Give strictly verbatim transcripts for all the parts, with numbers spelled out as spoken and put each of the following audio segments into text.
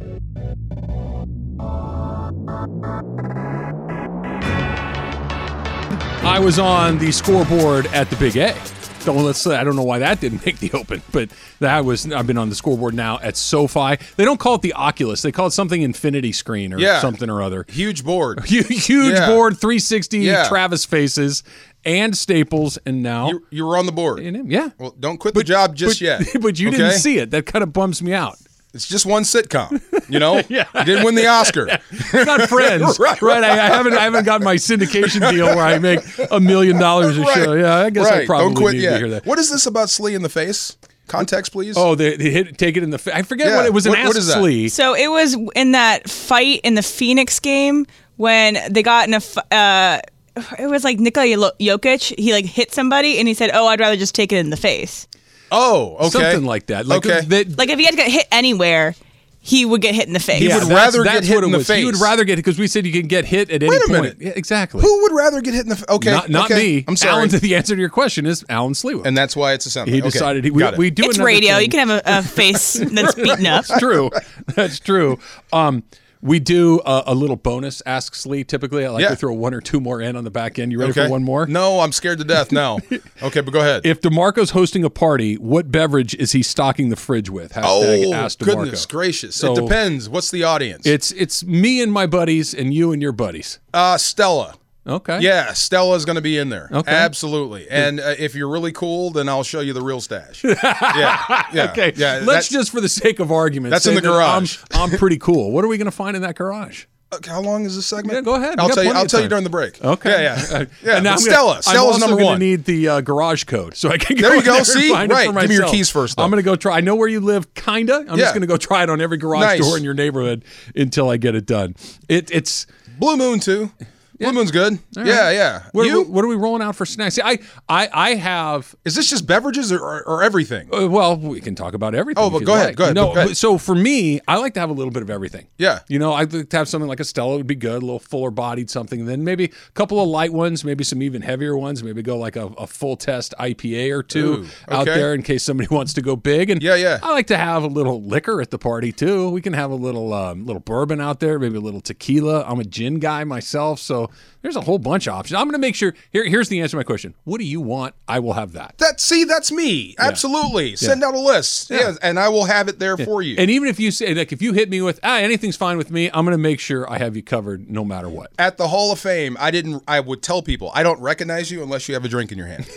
I was on the scoreboard at the Big A. So let's say, I don't know why that didn't make the Open, but that was, I've been on the scoreboard now at SoFi. They don't call it the Oculus. They call it something Infinity Screen or yeah. something or other. Huge board. Huge yeah. board, three sixty yeah. Travis faces and Staples, and now. You, you were on the board. Yeah. Well, don't quit but, the job just but, yet. But you okay? didn't see it. That kind of bums me out. It's just one sitcom, you know. yeah. You didn't win the Oscar. It's not Friends, right? right. I, I haven't, I haven't got my syndication deal where I make a million dollars a right. show. Yeah, I guess right. I probably Don't quit need yet. to hear that. What is this about Slee in the face? Context, please. Oh, they, they hit, take it in the face. I forget yeah. what it was. An what, ass what is that? Slee. So it was in that fight in the Phoenix game when they got in a. Uh, it was like Nikola Jokic. He like hit somebody and he said, "Oh, I'd rather just take it in the face." Oh, okay. Something like that. Like, okay. That, like if he had to get hit anywhere, he would get hit in the face. He yeah, would that's, rather that's get hit in the was. face. He would rather get because we said you can get hit at any Wait a point. minute. Yeah, exactly. Who would rather get hit in the face? Okay. Not, not okay. me. I'm sorry. Alan, the answer to your question is Alan Slewa. And that's why it's a sound. He okay. decided he, we, Got it. we do It's another radio. thing. You can have a, a face that's beaten up. That's true. That's true. Um, we do a, a little bonus Ask Slee typically. I like Yeah. to throw one or two more in on the back end. You ready Okay. for one more? No, I'm scared to death now. Okay, but go ahead. If DeMarco's hosting a party, what beverage is he stocking the fridge with? Hashtag oh, Ask DeMarco. goodness gracious. So it depends. What's the audience? It's it's me and my buddies and you and your buddies. uh, Stella. Okay. Yeah, Stella's going to be in there. Okay. Absolutely. And uh, if you're really cool, then I'll show you the real stash. yeah. yeah. Okay. Yeah. Let's that- just, for the sake of argument, That's say in the that garage. I'm, I'm pretty cool. What are we going to find in that garage? Okay, how long is this segment? Yeah, go ahead. We I'll got tell you. plenty I'll of tell you time. during the break. Okay. Yeah, yeah, Uh, yeah. and now but I'm Stella. gonna, Stella's I'm also number gonna one. Need the uh, garage code so I can go There you in go. and See? find it Right. for Give me your myself. keys first, though. I'm going to go try. I know where you live, kinda. I'm Yeah. just going to go try it on every garage Nice. door in your neighborhood until I get it done. It, it's. Blue Moon too. Blue Moon's good. All Yeah, right. yeah. What, you? what are we rolling out for snacks? See, I, I, I have. Is this just beverages or, or, or everything? Uh, well, we can talk about everything. Oh, if but you'd go ahead, like. go ahead, No, go ahead. but so for me, I like to have a little bit of everything. Yeah. You know, I'd like to have something like a Stella would be good, a little fuller bodied something. And then maybe a couple of light ones, maybe some even heavier ones, maybe go like a, a full test I P A or two Ooh, out okay. there in case somebody wants to go big. And Yeah, yeah. I like to have a little liquor at the party too. We can have a little um, little bourbon out there, maybe a little tequila. I'm a gin guy myself, so there's a whole bunch of options. I'm going to make sure. Here, here's the answer to my question. What do you want? I will have that. That see, that's me. Absolutely. Send out a list. Yeah. Yeah. and I will have it there for you. And even if you say, like, if you hit me with, ah, anything's fine with me, I'm going to make sure I have you covered no matter what. At the Hall of Fame, I didn't. I would tell people I don't recognize you unless you have a drink in your hand.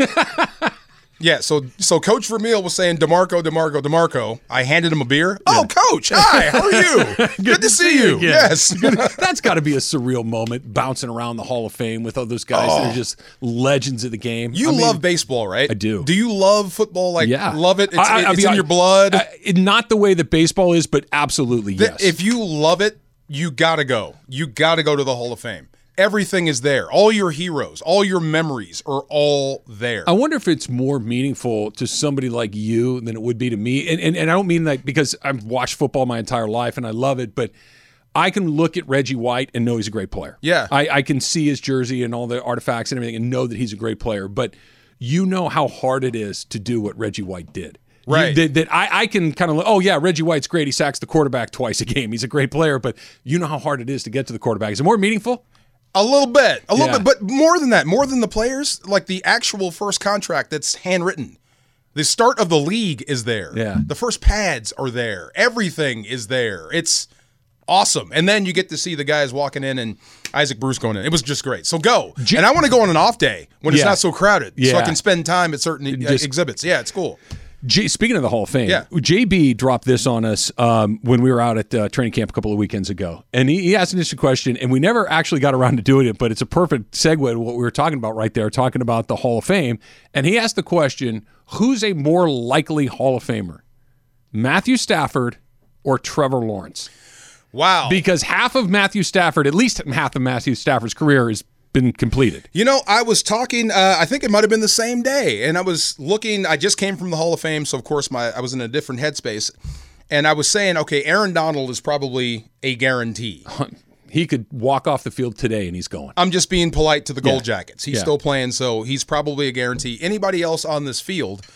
Yeah, so so Coach Vermeil was saying DeMarco, DeMarco, DeMarco. I handed him a beer. Oh, Coach, hi, how are you? Good, to see you. again. Yes. That's got to be a surreal moment, bouncing around the Hall of Fame with all those guys that are just legends of the game. You I mean, love baseball, right? I do. Do you love football? Like, yeah. love it? It's, I- I- it's I in mean, your blood? I- I- not the way that baseball is, but absolutely The- yes. If you love it, you got to go. You got to go to the Hall of Fame. Everything is there. All your heroes, all your memories are all there. I wonder if it's more meaningful to somebody like you than it would be to me. And, and, and I don't mean that because I've watched football my entire life and I love it, but I can look at Reggie White and know he's a great player. Yeah. I, I can see his jersey and all the artifacts and everything and know that he's a great player. But you know how hard it is to do what Reggie White did. Right. You, that, that I, I can kind of, oh, yeah, Reggie White's great. He sacks the quarterback twice a game. He's a great player. But you know how hard it is to get to the quarterback. Is it more meaningful? A little bit, a little Yeah. bit, but more than that, more than the players, like the actual first contract that's handwritten. The start of the league is there. Yeah. The first pads are there. Everything is there. It's awesome. And then you get to see the guys walking in and Isaac Bruce going in. It was just great. So go. J- and I want to go on an off day when it's Yeah. not so crowded so I Yeah. can spend time at certain uh, Just- exhibits. Yeah, it's cool. J- speaking of the Hall of Fame, Yeah. J B dropped this on us um, when we were out at uh, training camp a couple of weekends ago. And he, he asked an interesting question, and we never actually got around to doing it, but it's a perfect segue to what we were talking about right there, talking about the Hall of Fame. And he asked the question, who's a more likely Hall of Famer, Matthew Stafford or Trevor Lawrence? Wow. Because half of Matthew Stafford, at least half of Matthew Stafford's career is been completed. You know, I was talking, uh, I think it might have been the same day, and I was looking, I just came from the Hall of Fame, so of course my I was in a different headspace, and I was saying, okay, Aaron Donald is probably a guarantee. He could walk off the field today and he's going. I'm just being polite to the Gold Yeah. Jackets. He's Yeah. still playing, so he's probably a guarantee. Anybody else on this field,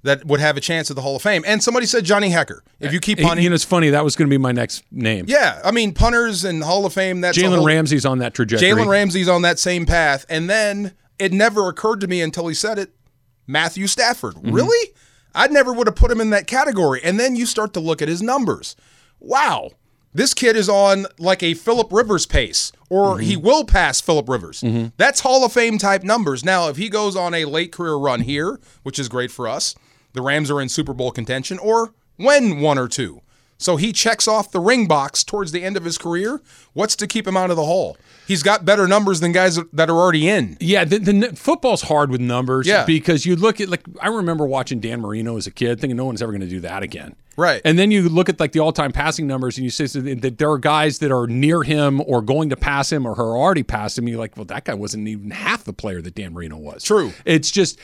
that would have a chance at the Hall of Fame. And somebody said Johnny Hekker. If you keep punting. You know, it's funny. That was going to be my next name. Yeah. I mean, punters and Hall of Fame, that's Jalen Ramsey's on that trajectory. Jalen Ramsey's on that same path. And then it never occurred to me until he said it, Matthew Stafford. Mm-hmm. Really? I never would have put him in that category. And then you start to look at his numbers. Wow. This kid is on like a Phillip Rivers pace, or mm-hmm. he will pass Phillip Rivers. Mm-hmm. That's Hall of Fame type numbers. Now, if he goes on a late career run here, which is great for us, the Rams are in Super Bowl contention, or win one or two. So he checks off the ring box towards the end of his career. What's to keep him out of the Hall? He's got better numbers than guys that are already in. Yeah, the, the football's hard with numbers yeah. because you look at, like, I remember watching Dan Marino as a kid thinking no one's ever going to do that again. Right. And then you look at like the all-time passing numbers and you say that there are guys that are near him or going to pass him or are already past him. You're like, well, that guy wasn't even half the player that Dan Marino was. True. It's just...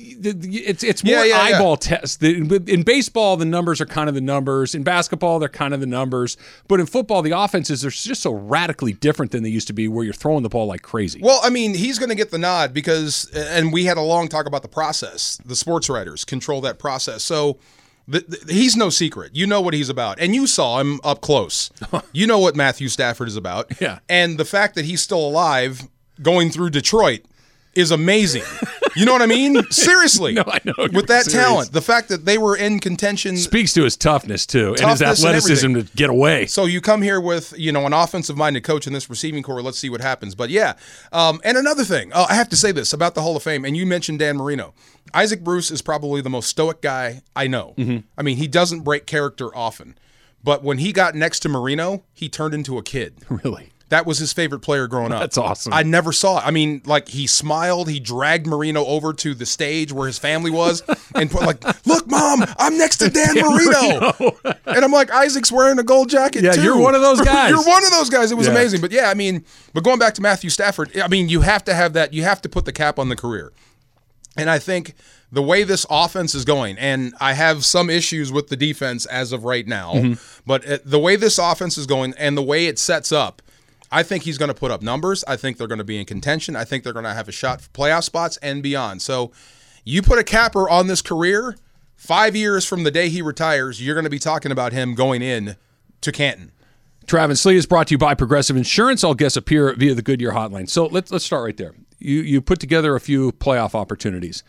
It's it's more yeah, yeah, eyeball yeah. test. In baseball, the numbers are kind of the numbers. In basketball, they're kind of the numbers. But in football, the offenses are just so radically different than they used to be, where you're throwing the ball like crazy. Well, I mean, he's going to get the nod because, and we had a long talk about the process. The sports writers control that process. So the, the, he's no secret. You know what he's about. And you saw him up close. You know what Matthew Stafford is about. Yeah. And the fact that he's still alive going through Detroit is amazing. You know what I mean? Seriously. No, I know. With that serious. talent, the fact that they were in contention speaks to his toughness too, toughness and his athleticism and to get away. So you come here with, you know, an offensive-minded coach in this receiving core. Let's see what happens. But yeah, um, and another thing, oh, I have to say this about the Hall of Fame, and you mentioned Dan Marino. Isaac Bruce is probably the most stoic guy I know. Mm-hmm. I mean, he doesn't break character often, but when he got next to Marino, he turned into a kid. Really? That was his favorite player growing up. That's awesome. I never saw it. I mean, like, he smiled. He dragged Marino over to the stage where his family was and put like, look, Mom, I'm next to Dan, Dan Marino. Marino. And I'm like, Isaac's wearing a gold jacket, yeah, too. you're one of those guys. You're one of those guys. It was yeah. amazing. But, yeah, I mean, but going back to Matthew Stafford, I mean, you have to have that. You have to put the cap on the career. And I think the way this offense is going, and I have some issues with the defense as of right now, mm-hmm. but the way this offense is going and the way it sets up, I think he's going to put up numbers. I think they're going to be in contention. I think they're going to have a shot for playoff spots and beyond. So you put a capper on this career, five years from the day he retires, you're going to be talking about him going in to Canton. Travis Lee is brought to you by Progressive Insurance. All guests appear via the Goodyear hotline. So let's let's start right there. You you put together a few playoff opportunities.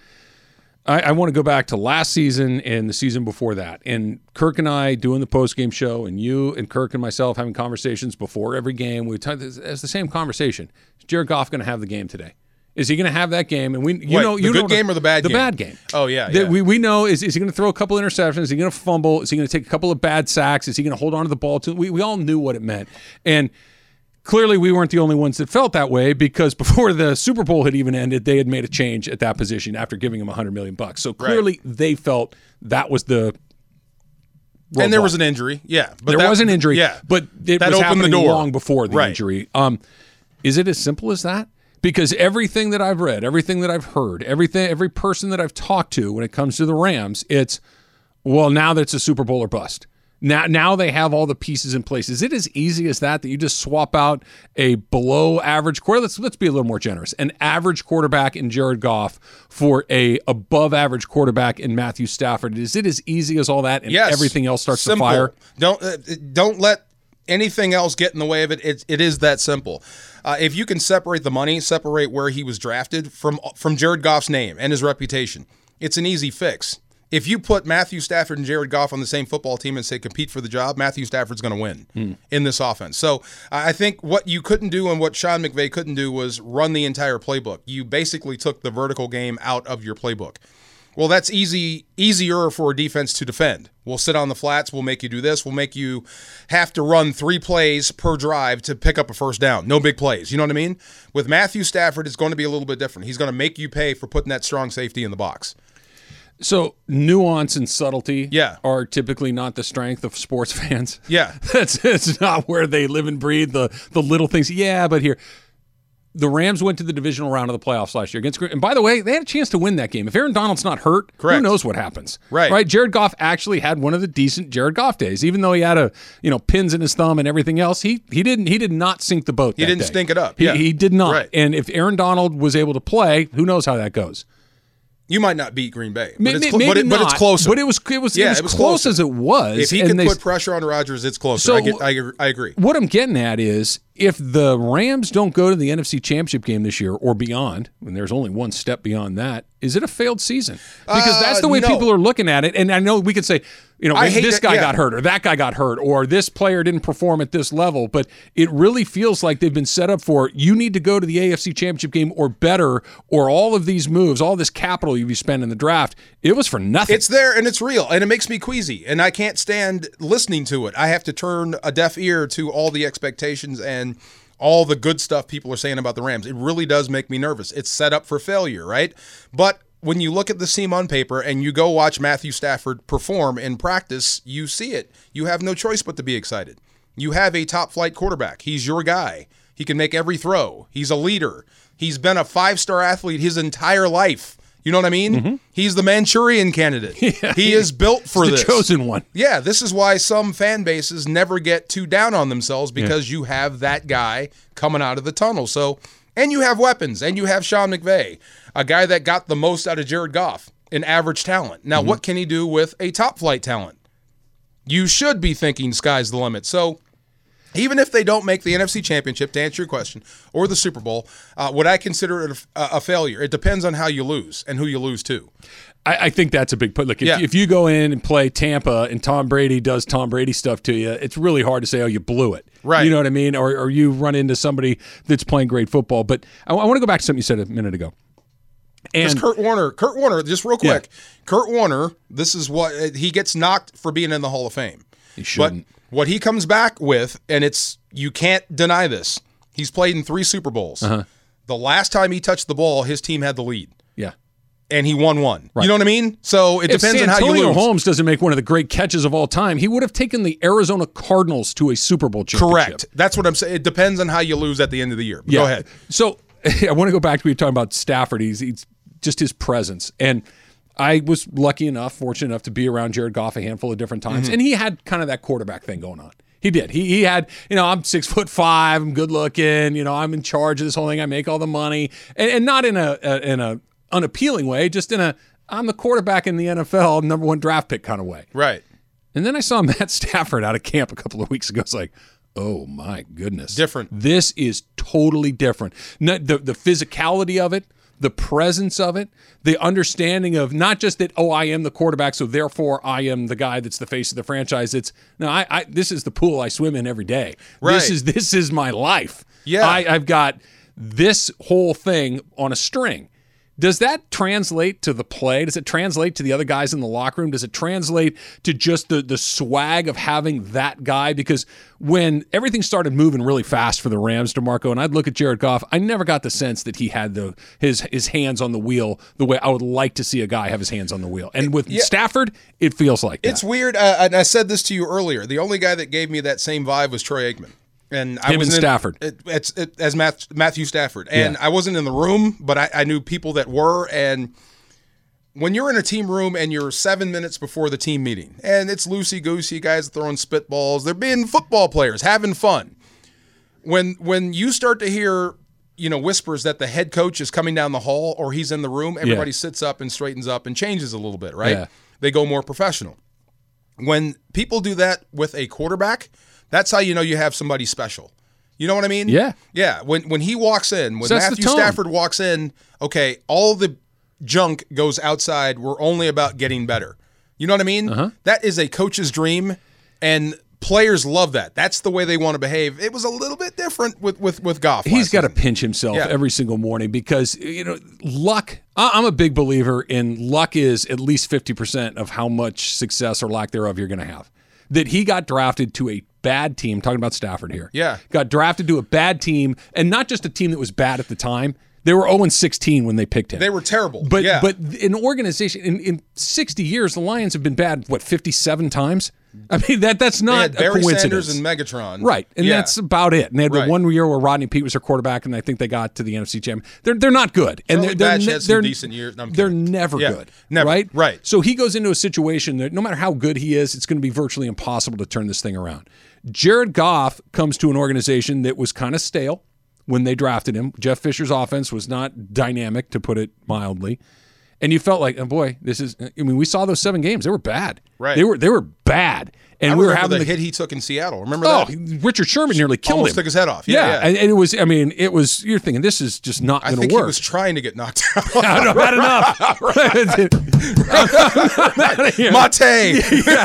I, I want to go back to last season and the season before that. And Kirk and I doing the post-game show, and you and Kirk and myself having conversations before every game. We talk, it's the same conversation. Is Jared Goff going to have the game today? Is he going to have that game? And we, you Wait, know, the you good know, game or the bad the game? The bad game. Oh yeah, the, yeah. We we know is is he going to throw a couple interceptions? Is he going to fumble? Is he going to take a couple of bad sacks? Is he going to hold on to the ball too? We we all knew what it meant, and clearly we weren't the only ones that felt that way, because before the Super Bowl had even ended, they had made a change at that position after giving him a hundred million bucks. So clearly right. they felt that was the. Roadblock. And there was an injury, yeah. But there that, was an injury, yeah. But it that was opened happening the door. long before the right. injury. Um, is it as simple as that? Because everything that I've read, everything that I've heard, everything, every person that I've talked to when it comes to the Rams, it's, well, now that it's a Super Bowl or bust. Now, now they have all the pieces in place. Is it as easy as that, that you just swap out a below average quarterback? Let's, let's be a little more generous. An average quarterback in Jared Goff for a above average quarterback in Matthew Stafford. Is it as easy as all that and yes. everything else starts Simple. to fire? Don't, uh, don't let anything else get in the way of it. It, it is that simple. Uh, if you can separate the money, separate where he was drafted from from Jared Goff's name and his reputation, it's an easy fix. If you put Matthew Stafford and Jared Goff on the same football team and say compete for the job, Matthew Stafford's going to win mm. in this offense. So I think what you couldn't do and what Sean McVay couldn't do was run the entire playbook. You basically took the vertical game out of your playbook. Well, that's easy, easier for a defense to defend. We'll sit on the flats. We'll make you do this. We'll make you have to run three plays per drive to pick up a first down. No big plays. You know what I mean? With Matthew Stafford, it's going to be a little bit different. He's going to make you pay for putting that strong safety in the box. So nuance and subtlety yeah. are typically not the strength of sports fans. Yeah. That's it's not where they live and breathe, the the little things. Yeah, but here, the Rams went to the divisional round of the playoffs last year against Green. And by the way, they had a chance to win that game. If Aaron Donald's not hurt, Correct. who knows what happens? Right. Right. Jared Goff actually had one of the decent Jared Goff days. Even though he had a you know pins in his thumb and everything else, he he didn't he did not sink the boat. He that didn't day. stink it up. He, yeah. he did not. Right. And if Aaron Donald was able to play, who knows how that goes? You might not beat Green Bay, but, Maybe, it's, cl- maybe but, it, not, but it's closer. But it was it was, Yeah, it was, it was close closer. as it was. If he and can they, put pressure on Rodgers, it's closer. So- I, get, I, I agree. What I'm getting at is if the Rams don't go to the N F C Championship game this year or beyond, and there's only one step beyond that, is it a failed season? Because Uh, that's the way no. people are looking at it. And I know we could say, you know, I this, hate this that- guy yeah. got hurt or that guy got hurt or this player didn't perform at this level, but it really feels like they've been set up for you need to go to the A F C Championship game or better, or all of these moves, all this capital you spend in the draft, it was for nothing. It's there and it's real, and it makes me queasy, and I can't stand listening to it. I have to turn a deaf ear to all the expectations and all the good stuff people are saying about the Rams. It really does make me nervous. It's set up for failure, right? But when you look at the team on paper and you go watch Matthew Stafford perform in practice, you see it. You have no choice but to be excited. You have a top-flight quarterback. He's your guy. He can make every throw. He's a leader. He's been a five-star athlete his entire life. You know what I mean? Mm-hmm. He's the Manchurian candidate. Yeah, he is built for the this. chosen one. Yeah, this is why some fan bases never get too down on themselves, because yeah. you have that guy coming out of the tunnel. So, and you have weapons, and you have Sean McVay, a guy that got the most out of Jared Goff, an average talent. Now, mm-hmm. what can he do with a top-flight talent? You should be thinking sky's the limit. So, even if they don't make the N F C Championship, to answer your question, or the Super Bowl, uh, would I consider it a, a failure? It depends on how you lose and who you lose to. I, I think that's a big put. Look, if, Yeah. if you go in and play Tampa and Tom Brady does Tom Brady stuff to you, it's really hard to say, oh, you blew it. Right. You know what I mean? Or, or you run into somebody that's playing great football. But I, I want to go back to something you said a minute ago. Because And Kurt Warner, Kurt Warner, just real quick, Yeah. Kurt Warner, this is what he gets knocked for being in the Hall of Fame. He shouldn't. But what he comes back with, and it's you can't deny this, he's played in three Super Bowls. Uh-huh. The last time he touched the ball, his team had the lead, Yeah. and he won one. Right. You know what I mean? So it If depends on how you Santonio lose. Holmes doesn't make one of the great catches of all time, he would have taken the Arizona Cardinals to a Super Bowl championship. Correct. That's what I'm saying. It depends on how you lose at the end of the year. But Yeah. Go ahead. So I want to go back to we were talking about Stafford. He's, he's just his presence. And I was lucky enough, fortunate enough to be around Jared Goff a handful of different times. Mm-hmm. And he had kind of that quarterback thing going on. He did. He he had, you know, I'm six foot five, I'm good looking, you know, I'm in charge of this whole thing, I make all the money. And, and not in a, a in a unappealing way, just in a I'm the quarterback in the N F L, number one draft pick kind of way. Right. And then I saw Matt Stafford out of camp a couple of weeks ago. It's like, oh my goodness. Different. This is totally different. No- The, the physicality of it, the presence of it, the understanding of not just that, oh, I am the quarterback, so therefore I am the guy that's the face of the franchise. It's, no, I, I this is the pool I swim in every day. Right. This is this is my life. Yeah. I, I've got this whole thing on a string. Does that translate to the play? Does it translate to the other guys in the locker room? Does it translate to just the, the swag of having that guy? Because when everything started moving really fast for the Rams, DeMarco, and I'd look at Jared Goff, I never got the sense that he had the his his hands on the wheel the way I would like to see a guy have his hands on the wheel. And with Yeah. Stafford, it feels like that. It's weird, uh, and I said this to you earlier. The only guy that gave me that same vibe was Troy Aikman. And I Him was and in, Stafford. It, it's it, as Matt, Matthew Stafford, and Yeah. I wasn't in the room, but I, I knew people that were. And when you're in a team room and you're seven minutes before the team meeting, and it's loosey goosey, guys throwing spitballs, they're being football players, having fun. When when you start to hear, you know, whispers that the head coach is coming down the hall or he's in the room, everybody Yeah. sits up and straightens up and changes a little bit, right? Yeah. They go more professional. When people do that with a quarterback, that's how you know you have somebody special. You know what I mean? Yeah. Yeah. When when he walks in, when Sets the Matthew tone. Stafford walks in, okay, all the junk goes outside. We're only about getting better. You know what I mean? Uh-huh. That is a coach's dream, and players love that. That's the way they want to behave. It was a little bit different with with with Goff. He's last got to season. pinch himself Yeah. every single morning because, you know, luck. I- I'm a big believer in luck is at least fifty percent of how much success or lack thereof you're going to have. That he got drafted to a bad team, talking about Stafford here. Yeah. Got drafted to a bad team, and not just a team that was bad at the time. They were oh and sixteen when they picked him. They were terrible. But yeah. but an organization in, in sixty years, the Lions have been bad, what, fifty-seven times? I mean, that that's They not had a Barry coincidence. Sanders and Megatron. Right, and Yeah. that's about it. And they had Right. the one year where Rodney Pete was their quarterback, and I think they got to the N F C Championship. They're they're not good, and Charlie they're they're, Batch ne- had some they're decent years. No, I'm they're kidding. never Yeah, good, never. right? Right. So he goes into a situation that no matter how good he is, it's going to be virtually impossible to turn this thing around. Jared Goff comes to an organization that was kind of stale when they drafted him. Jeff Fisher's offense was not dynamic, to put it mildly. and you felt like, oh boy, this is. I mean, we saw those seven games; they were bad. Right. They were they were bad, and I we were remember having the, the hit he took in Seattle. Remember Oh, that? Richard Sherman nearly killed Almost him. took his head off. Yeah, Yeah, yeah. And, and it was. I mean, it was. You're thinking this is just not I going think to work. he was trying to get knocked out. I don't had enough. Mate.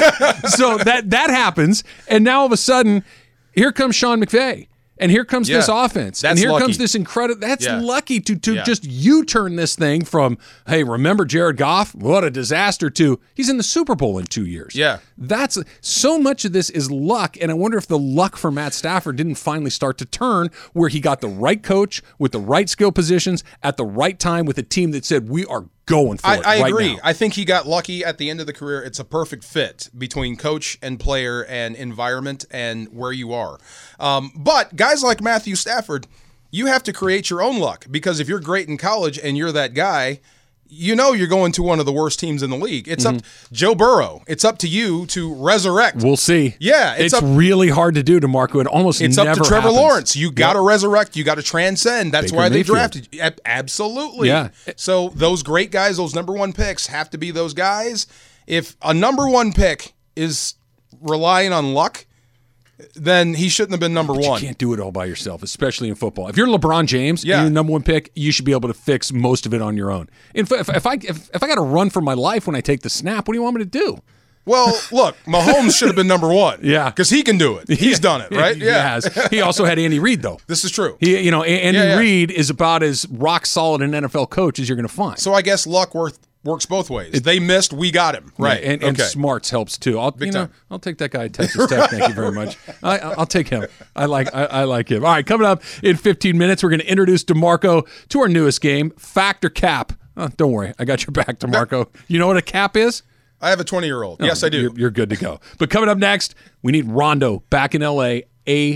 So that that happens, and now all of a sudden, here comes Sean McVay. And here comes Yeah. this offense. That's and here lucky. comes this incredible. That's Yeah. lucky to to Yeah. just U-turn this thing from, hey, remember Jared Goff? What a disaster, to he's in the Super Bowl in two years. Yeah. That's so much of this is luck. And I wonder if the luck for Matt Stafford didn't finally start to turn where he got the right coach with the right skill positions at the right time with a team that said, we are going for I, it I right agree. now. I think he got lucky at the end of the career. It's a perfect fit between coach and player and environment and where you are. Um, but guys like Matthew Stafford, you have to create your own luck, because if you're great in college and you're that guy, you know you're going to one of the worst teams in the league. It's Mm-hmm. up Joe Burrow. It's up to you to resurrect. We'll see. Yeah, it's it's, up- really hard to do, DeMarco. It almost It's never up to Trevor happens. Lawrence. You got to resurrect. You got to transcend. That's Baker why they Mayfield. drafted you. Ab- Absolutely. Yeah. So those great guys, those number one picks, have to be those guys. If a number one pick is relying on luck, then he shouldn't have been number But one. You can't do it all by yourself, especially in football. If you're LeBron James, Yeah. and you're the number one pick, you should be able to fix most of it on your own. If, if, if I if, if I got to run for my life when I take the snap, what do you want me to do? Well, look, Mahomes should have been number one. Yeah. Because he can do it. He's done it, right? He has. He also had Andy Reid, though. This is true. He, you know, A- Andy Yeah, yeah. Reid is about as rock solid an N F L coach as you're going to find. So I guess luck worth, works both ways. They missed, we got him. Right. And, and okay. smarts helps too. I'll you know time. I'll take that guy at Texas Tech. Thank you very much. I, I'll take him. I like I, I like him. All right, coming up in fifteen minutes, we're going to introduce DeMarco to our newest game, Fact or Cap. Oh, don't worry, I got your back, DeMarco. You know what a cap is? I have a twenty-year-old. Yes, I do. You're, you're good to go. But coming up next, we need Rondo back in L A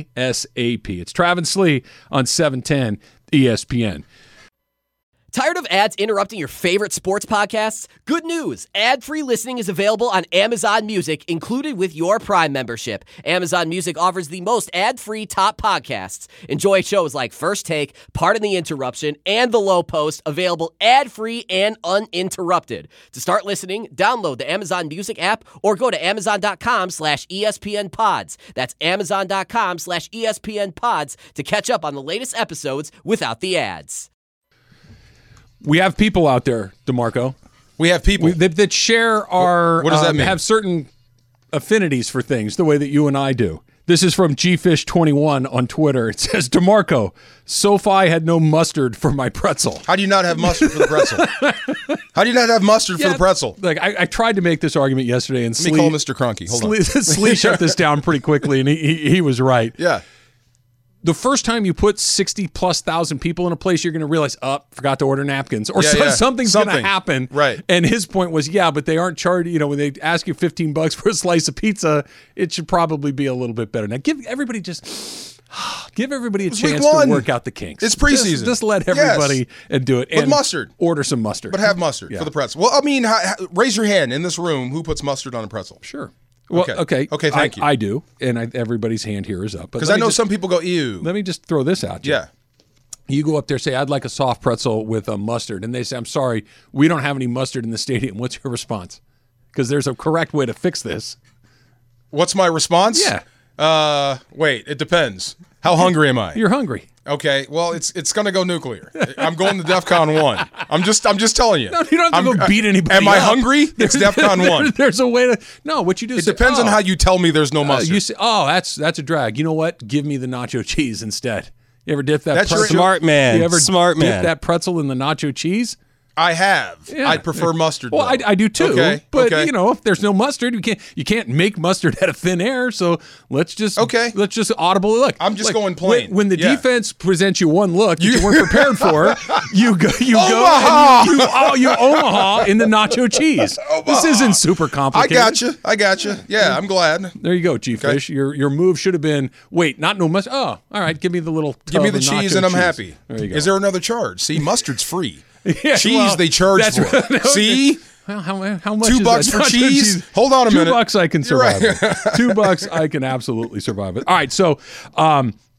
ASAP. It's Travis Slee on seven ten E S P N. Tired of ads interrupting your favorite sports podcasts? Good news! Ad-free listening is available on Amazon Music, included with your Prime membership. Amazon Music offers the most ad-free top podcasts. Enjoy shows like First Take, Pardon the Interruption, and The Low Post, available ad-free and uninterrupted. To start listening, download the Amazon Music app or go to amazon.com slash ESPN pods. That's amazon.com slash ESPN pods to catch up on the latest episodes without the ads. We have people out there, DeMarco. We have people. We, that, that share our What does that um, mean? have certain affinities for things the way that you and I do. This is from G Fish twenty-one on Twitter. It says, DeMarco, SoFi had no mustard for my pretzel. How do you not have mustard for the pretzel? How do you not have mustard for the pretzel? Like I, I tried to make this argument yesterday, and Let me Slee, call Mister Cronky. Hold on. Slee, Slee shut this down pretty quickly, and he, he, he was right. Yeah. The first time you put sixty plus thousand people in a place, you're going to realize, oh, forgot to order napkins, or Yeah, so, yeah. something's going to Something. happen. Right. And his point was, yeah, but they aren't charged. You know, when they ask you fifteen bucks for a slice of pizza, it should probably be a little bit better. Now, give everybody just give everybody a week chance one. to work out the kinks. It's preseason. Just, just let Yes. everybody and do it. With and mustard. Order some mustard. But have mustard Yeah. for the pretzel. Well, I mean, ha- ha- raise your hand in this room who puts mustard on a pretzel. Sure. Well, Okay. okay. Okay, thank I, you. I do, and I, everybody's hand here is up. Because I know some people go, ew. Let me just throw this out. to you. Yeah. You go up there, say, I'd like a soft pretzel with a mustard. And they say, I'm sorry, we don't have any mustard in the stadium. What's your response? Because there's a correct way to fix this. What's my response? Yeah. Uh, wait, it depends. How hungry am I? You're hungry. Okay, well, it's it's gonna go nuclear. I'm going to DEFCON one. I'm just I'm just telling you. No, you don't have to I'm- go beat anybody Am I up. hungry? It's DEFCON There- one. There's a way to. No, what you do It is say, depends oh, on how you tell me there's no uh, mustard. you say, oh, that's that's a drag. You know what? Give me the nacho cheese instead. You ever dip that That's your- pretzel? Smart man. You ever Smart dip man. that pretzel in the nacho cheese? I have. Yeah. I prefer mustard. Well, I, though. I do too. Okay. But okay. you know, if there's no mustard, you can't you can't make mustard out of thin air. So let's just Okay. Let's just audible look. I'm just Like, going plain. When, when the Yeah. defense presents you one look that you, weren't prepared for, you go you Omaha! go and you, you, oh, you Omaha in the nacho cheese. This isn't super I complicated. got you. I got you. Yeah, I'm glad. There you go, G Fish. Your your move should have been wait, not no mustard. Oh, all right. Give me the little. Give me tub the of cheese nacho and I'm cheese. happy. There you go. Is there another charge? See, mustard's free. Yeah, cheese well, they charge that's for. right. See? Well, how, how much Two is bucks that? for Nacho cheese? Hold on a Two minute. bucks I can You're survive right. it. Two bucks I can absolutely survive it. All right, so um,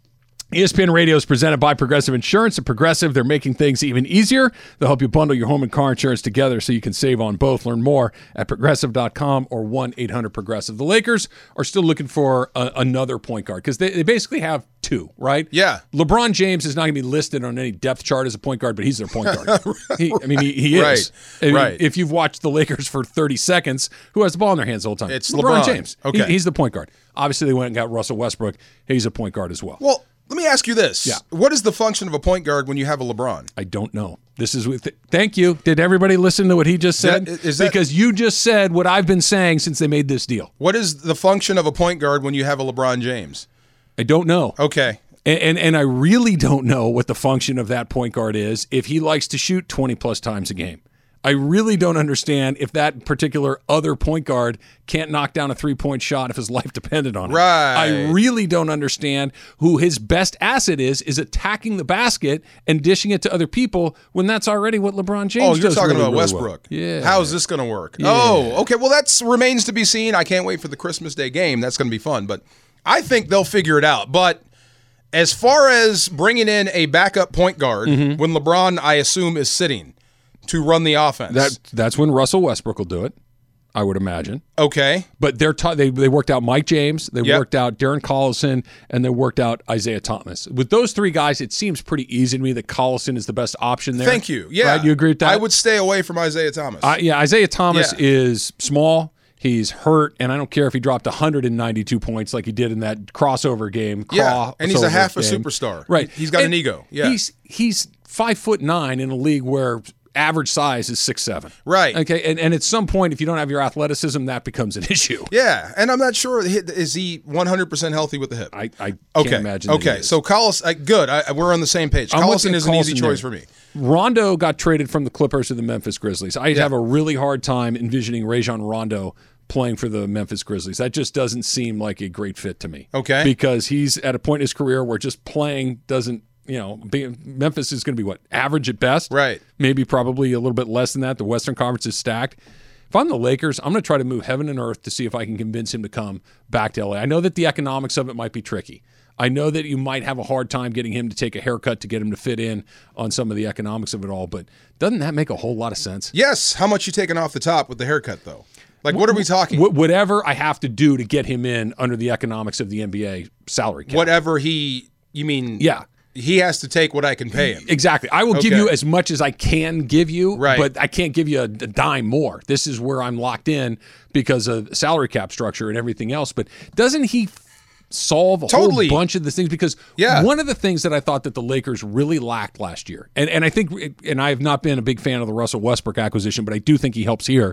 E S P N Radio is presented by Progressive Insurance. At Progressive, they're making things even easier. They'll help you bundle your home and car insurance together so you can save on both. Learn more at progressive dot com or one eight hundred progressive. The Lakers are still looking for a, another point guard because they, they basically have two, right? Yeah. LeBron James is not going to be listed on any depth chart as a point guard, but he's their point guard. he, I mean, he, he is. Right. I mean, right. If you've watched the Lakers for thirty seconds, who has the ball in their hands the whole time? It's LeBron, LeBron. James. Okay. He, he's the point guard. Obviously, they went and got Russell Westbrook. He's a point guard as well. Well, let me ask you this. Yeah. What is the function of a point guard when you have a LeBron? I don't know. This is with. Thank you. Did everybody listen to what he just said? That- is that- because you just said what I've been saying since they made this deal. What is the function of a point guard when you have a LeBron James? I don't know. Okay. And, and and I really don't know what the function of that point guard is if he likes to shoot twenty plus times a game. I really don't understand if that particular other point guard can't knock down a three-point shot if his life depended on it. Right. I really don't understand who his best asset is, is attacking the basket and dishing it to other people when that's already what LeBron James Oh, does. you're talking really, about really Westbrook. well. Yeah. How's this going to work? Oh, okay. Well, that remains to be seen. I can't wait for the Christmas Day game. That's going to be fun. But I think they'll figure it out. But as far as bringing in a backup point guard Mm-hmm. when LeBron, I assume, is sitting to run the offense. That that's when Russell Westbrook will do it, I would imagine. okay. But they're ta- they they worked out Mike James, they Yep. worked out Darren Collison, and they worked out Isaiah Thomas. With those three guys, it seems pretty easy to me that Collison is the best option there. Thank you. Yeah. Right? You agree with that? I would stay away from Isaiah Thomas. Uh, yeah, Isaiah Thomas Yeah. is small. He's hurt, and I don't care if he dropped one hundred ninety-two points like he did in that crossover game. yeah. And he's a crossover half a game. superstar. Right. He's got And an ego. Yeah. He's he's five foot nine in a league where average size is six seven. Right. Okay. And and at some point, if you don't have your athleticism, that becomes an issue. Yeah, and I'm not sure. Is he one hundred percent healthy with the hip? I, I can't okay. imagine. that he Okay, is. so Collison, uh, good. I, we're on the same page. I'm with Collison you, is an easy Collison choice there. for me. Rondo got traded from the Clippers to the Memphis Grizzlies. I have a really hard time envisioning Rajon Rondo playing for the Memphis Grizzlies. That just doesn't seem like a great fit to me. Okay. Because he's at a point in his career where just playing doesn't, you know, be, Memphis is going to be what? Average at best? Right. Maybe probably a little bit less than that. The Western Conference is stacked. If I'm the Lakers, I'm going to try to move heaven and earth to see if I can convince him to come back to L A. I know that the economics of it might be tricky. I know that you might have a hard time getting him to take a haircut to get him to fit in on some of the economics of it all, but doesn't that make a whole lot of sense? Yes. How much you taking off the top with the haircut, though? Like, what are we talking? Wh- whatever I have to do to get him in under the economics of the N B A salary cap. Whatever he, you mean? Yeah. He has to take what I can pay him. Exactly. I will give Okay. you as much as I can give you, Right. but I can't give you a, a dime more. This is where I'm locked in because of salary cap structure and everything else. But doesn't he solve a Totally. whole bunch of the things? Because Yeah. one of the things that I thought that the Lakers really lacked last year, and, and I think, and I have not been a big fan of the Russell Westbrook acquisition, but I do think he helps here.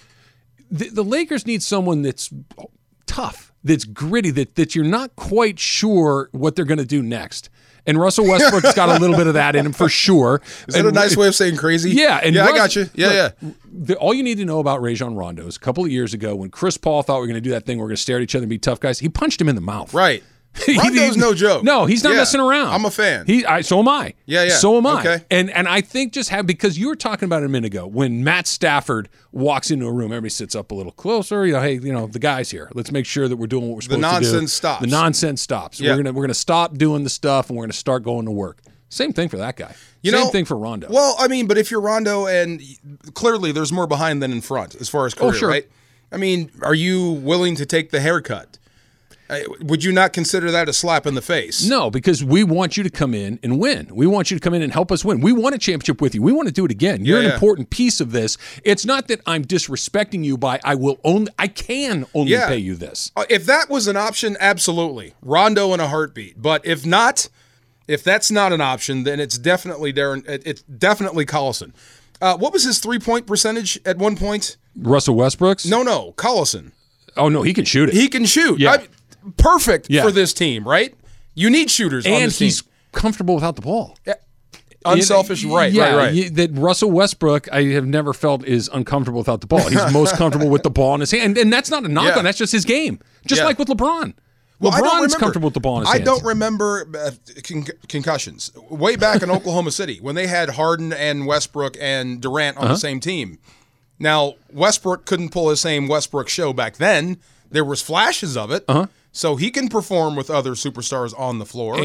The, the Lakers need someone that's tough, that's gritty, that that you're not quite sure what they're going to do next. And Russell Westbrook's got a little bit of that in him for sure. Is that And- a nice way of saying crazy? Yeah, and yeah, I Russ- got you. Yeah, look, yeah. The, all you need to know about Rajon Rondo is a couple of years ago when Chris Paul thought we were going to do that thing, we're going to stare at each other and be tough guys. He punched him in the mouth. Right. He Rondo's didn't- no joke. No, he's not Yeah, messing around. I'm a fan. He, I, so am I. Yeah, yeah. So am I. Okay. And and I think just have because you were talking about it a minute ago when Matt Stafford walks into a room, everybody sits up a little closer. You know, hey, you know, the guy's here. Let's make sure that we're doing what we're supposed to do. nonsense stops. The nonsense stops. Yeah. We're gonna we're gonna stop doing the stuff and we're gonna start going to work. Same thing for that guy. You Same know, thing for Rondo. Well, I mean, but if you're Rondo, and clearly there's more behind than in front as far as career, Oh, sure. right? I mean, are you willing to take the haircut? Uh, Would you not consider that a slap in the face? No, because we want you to come in and win. We want you to come in and help us win. We want a championship with you. We want to do it again. You're Yeah, an yeah. important piece of this. It's not that I'm disrespecting you by I will only I can only Yeah. pay you this. Uh, If that was an option, absolutely. Rondo in a heartbeat. But if not, if that's not an option, then it's definitely Darren. it- It's definitely Collison. Uh, what was his three-point percentage at one point? Russell Westbrook's? No, no, Collison. Oh no, he can shoot it. He can shoot. Yeah. I- perfect Yeah. for this team, right? You need shooters on and this team. he's comfortable without the ball. Yeah. Unselfish, You know, right, yeah, right, right. you- that Russell Westbrook, I have never felt is uncomfortable without the ball. He's most comfortable with the ball in his hand, and, and that's not a knock Yeah. on. That's just his game. Just Yeah. like with LeBron. Well, I don't LeBron's remember- comfortable with the ball in his I hands. don't remember uh, con- concussions. Way back in Oklahoma City, when they had Harden and Westbrook and Durant on Uh-huh. the same team. Now, Westbrook couldn't pull the same Westbrook show back then. There was flashes of it. Uh-huh. So he can perform with other superstars on the floor. And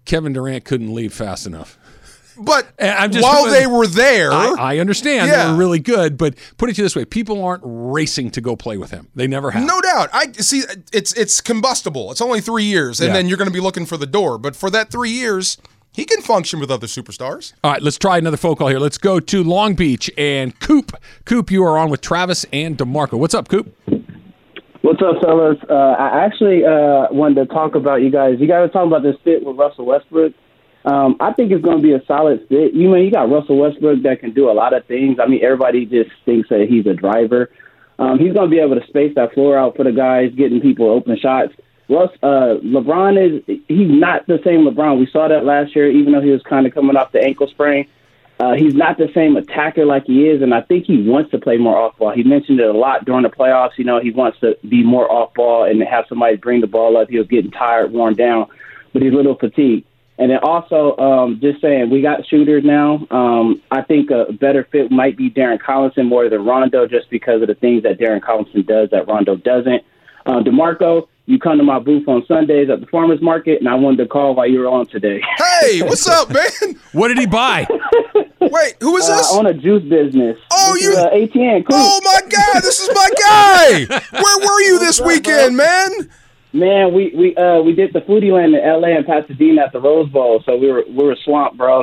Kevin Durant couldn't leave fast enough. But I'm just, while they were there, I, I understand Yeah. they were really good. But put it to you this way: people aren't racing to go play with him. They never have. no doubt. I see. It's it's combustible. It's only three years, and Yeah. then you're going to be looking for the door. But for that three years, he can function with other superstars. All right, let's try another phone call here. Let's go to Long Beach and Coop. Coop, you are on with Travis and DeMarco. What's up, Coop? What's up, fellas? Uh, I actually uh, wanted to talk about you guys. You guys were talking about this fit with Russell Westbrook. Um, I think it's going to be a solid fit. You mean you got Russell Westbrook that can do a lot of things. I mean, everybody just thinks that he's a driver. Um, he's going to be able to space that floor out for the guys, getting people open shots. Russ, uh, LeBron is he's not the same LeBron. We saw that last year, even though he was kind of coming off the ankle sprain. Uh, he's not the same attacker like he is, and I think he wants to play more off ball. He mentioned it a lot during the playoffs. You know, he wants to be more off ball and have somebody bring the ball up. He was getting tired, worn down, but he's a little fatigued. And then also, um, just saying, we got shooters now. Um, I think a better fit might be Darren Collinson more than Rondo, just because of the things that Darren Collinson does that Rondo doesn't. Uh, DeMarco, you come to my booth on Sundays at the farmers market, and I wanted to call while you were on today. Hey, what's up, man? What did he buy? Wait, who is this? Uh, I own a juice business. Oh, this you- is, uh, A T N. Cool. Oh my God, this is my guy. Where were you this weekend, man? Man, we we uh we did the Foodie Land in L A and Pasadena at the Rose Bowl, so we were we were swamped, bro.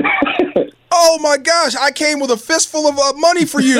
Oh my gosh, I came with a fistful of uh, money for you.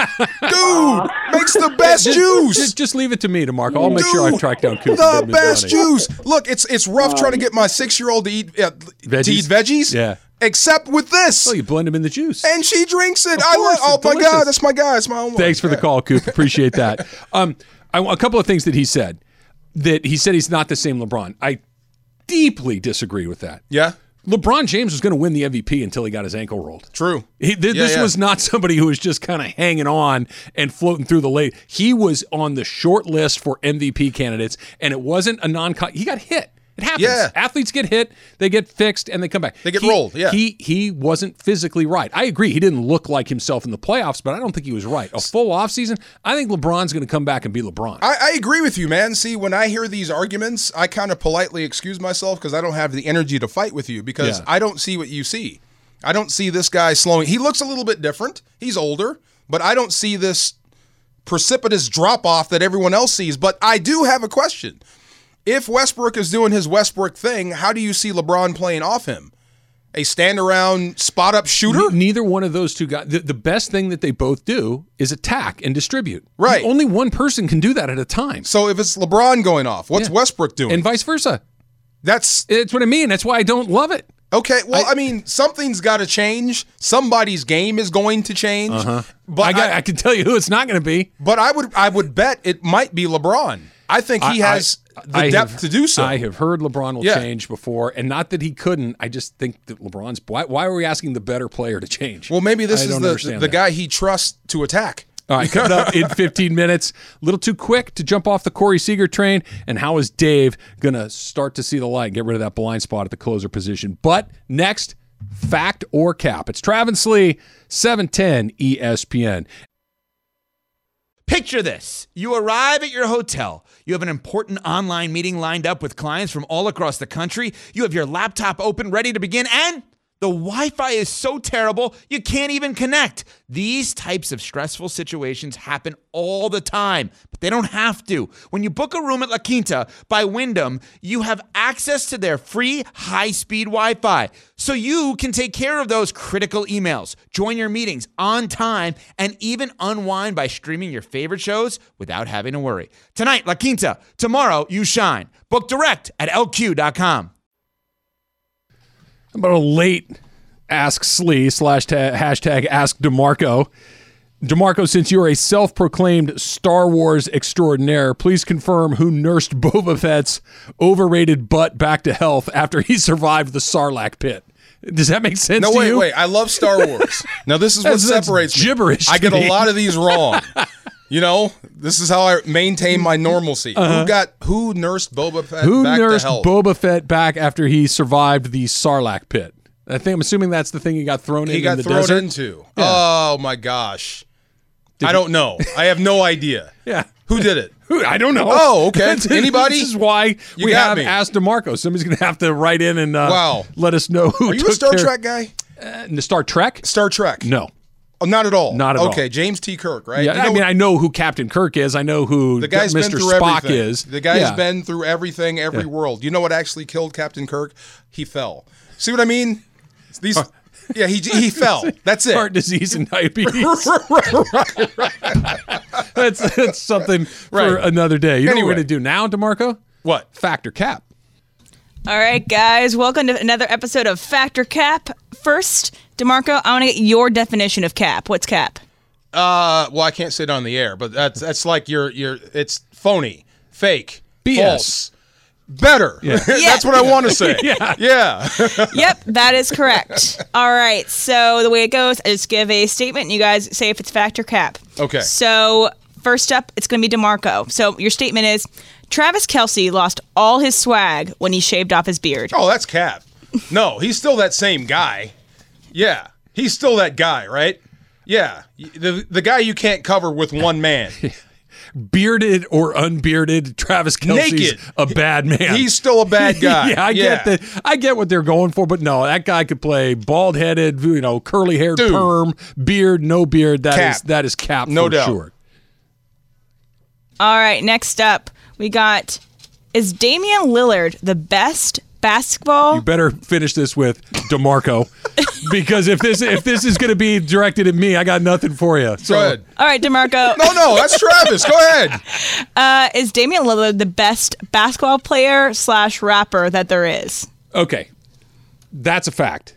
Dude, makes the best juice. Just, just leave it to me, DeMarco. I'll make sure I Dude, track down Coop. and The get him his best money. juice. Look, it's it's rough trying to get my six-year-old to eat uh, to Veggies? eat veggies. Yeah. Except with this. Oh, you blend him in the juice. And she drinks it. Of I course, love. Oh it's my delicious. God, that's my guy. It's my own. Thanks for the call, Coop. Appreciate that. Um, I, a couple of things that he said. That he said he's not the same LeBron. I deeply disagree with that. Yeah, LeBron James was going to win the M V P until he got his ankle rolled. true. He, th- Yeah, this yeah. was not somebody who was just kind of hanging on and floating through the late. He was on the short list for M V P candidates, and it wasn't a non. He got hit. It happens. Yeah. Athletes get hit, they get fixed, and they come back. They get He- rolled, yeah. He he wasn't physically right. I agree. He didn't look like himself in the playoffs, but I don't think he was right. A full offseason, I think LeBron's going to come back and be LeBron. I, I agree with you, man. See, when I hear these arguments, I kind of politely excuse myself because I don't have the energy to fight with you because Yeah. I don't see what you see. I don't see this guy slowing. He looks a little bit different. He's older, but I don't see this precipitous drop off that everyone else sees. But I do have a question. If Westbrook is doing his Westbrook thing, how do you see LeBron playing off him? A stand around, spot up shooter? Ne- Neither one of those two guys. The, the best thing that they both do is attack and distribute. Right. Only one person can do that at a time. So if it's LeBron going off, what's Yeah. Westbrook doing? And vice versa. That's That's what I mean. That's why I don't love it. okay. Well, I, I- mean, something's got to change. Somebody's game is going to change. Uh-huh. But I, got, I, I can tell you who it's not going to be. but I would I would bet it might be LeBron. I think he I- has I- the I depth have- to do so. I have heard LeBron will Yeah. change before, and not that he couldn't. I just think that LeBron's. Why, why are we asking the better player to change? well, maybe this I is don't the understand the that. guy he trusts to attack. All right, coming up in fifteen minutes. A little too quick to jump off the Corey Seager train. And how is Dave going to start to see the light, get rid of that blind spot at the closer position? But next, fact or cap. It's Travis Lee, seven ten E S P N. Picture this. You arrive at your hotel. You have an important online meeting lined up with clients from all across the country. You have your laptop open, ready to begin, and the Wi-Fi is so terrible, you can't even connect. These types of stressful situations happen all the time, but they don't have to. When you book a room at La Quinta by Wyndham, you have access to their free high-speed Wi-Fi, so you can take care of those critical emails, join your meetings on time, and even unwind by streaming your favorite shows without having to worry. Tonight, La Quinta. Tomorrow, you shine. Book direct at L Q dot com. How about a late Ask Slee slash ta- hashtag Ask DeMarco. DeMarco, since you're a self-proclaimed Star Wars extraordinaire, please confirm who nursed Boba Fett's overrated butt back to health after he survived the Sarlacc pit. Does that make sense No, to wait, you? wait. I love Star Wars. Now, this is what That's- that's separates me. gibberish I to get me. a lot of these wrong. You know, this is how I maintain my normalcy. Who got who nursed Boba Fett Uh-huh. Who back nursed to health? Boba Fett back after he survived the Sarlacc pit? I think I'm assuming that's the thing he got thrown in he got in the thrown desert. into. Oh my gosh. I don't know. I have no idea. Yeah. Who did it? Who? I don't know. Oh, okay. Anybody? This is why You we got have me. Ask DeMarco. Somebody's going to have to write in and uh, Wow. let us know who Are you took a Star care- Trek guy? Uh, the Star Trek? Star Trek? No. Oh, not at all. Not at all. Okay, James T. Kirk, right? Yeah, You know I mean, what- I know who Captain Kirk is. I know who the guy's Mister been through Spock everything. is. The guy's Yeah. been through everything, every world. You know what actually killed Captain Kirk? He fell. See what I mean? These. Yeah, he he fell. That's it. Heart disease and diabetes. that's, that's something for Right. another day. You know Anyway. what we're going to do now, DeMarco? What? Factor Cap. All right, guys, welcome to another episode of Factor Cap. First, DeMarco, I want to get your definition of cap. What's cap? Uh, well, I can't say it on the air, but that's that's like you're you're. It's phony, fake, B S. false. Better. Yeah. That's what I want to say. Yeah. Yeah. Yep, that is correct. All right, so the way it goes, I just give a statement, and you guys say if it's fact or cap. Okay. So first up, it's going to be DeMarco. So your statement is, Travis Kelce lost all his swag when he shaved off his beard. Oh, that's Cap. No, he's still that same guy. Yeah, he's still that guy, right? Yeah, the the guy you can't cover with one man. Bearded or unbearded, Travis Kelce's Naked. a bad man. He's still a bad guy. yeah, I get that. I get what they're going for, but no, that guy could play bald headed, you know, curly haired, Dude. perm, beard, no beard. That is Cap. that is Cap No for doubt. sure. All right, next up, we got, is Damian Lillard the best basketball? You better finish this with DeMarco, because if this if this is going to be directed at me, I got nothing for you. So Go ahead. All right, DeMarco. No, no, that's Travis. Go ahead. Uh, is Damian Lillard the best basketball player slash rapper that there is? okay, that's a fact.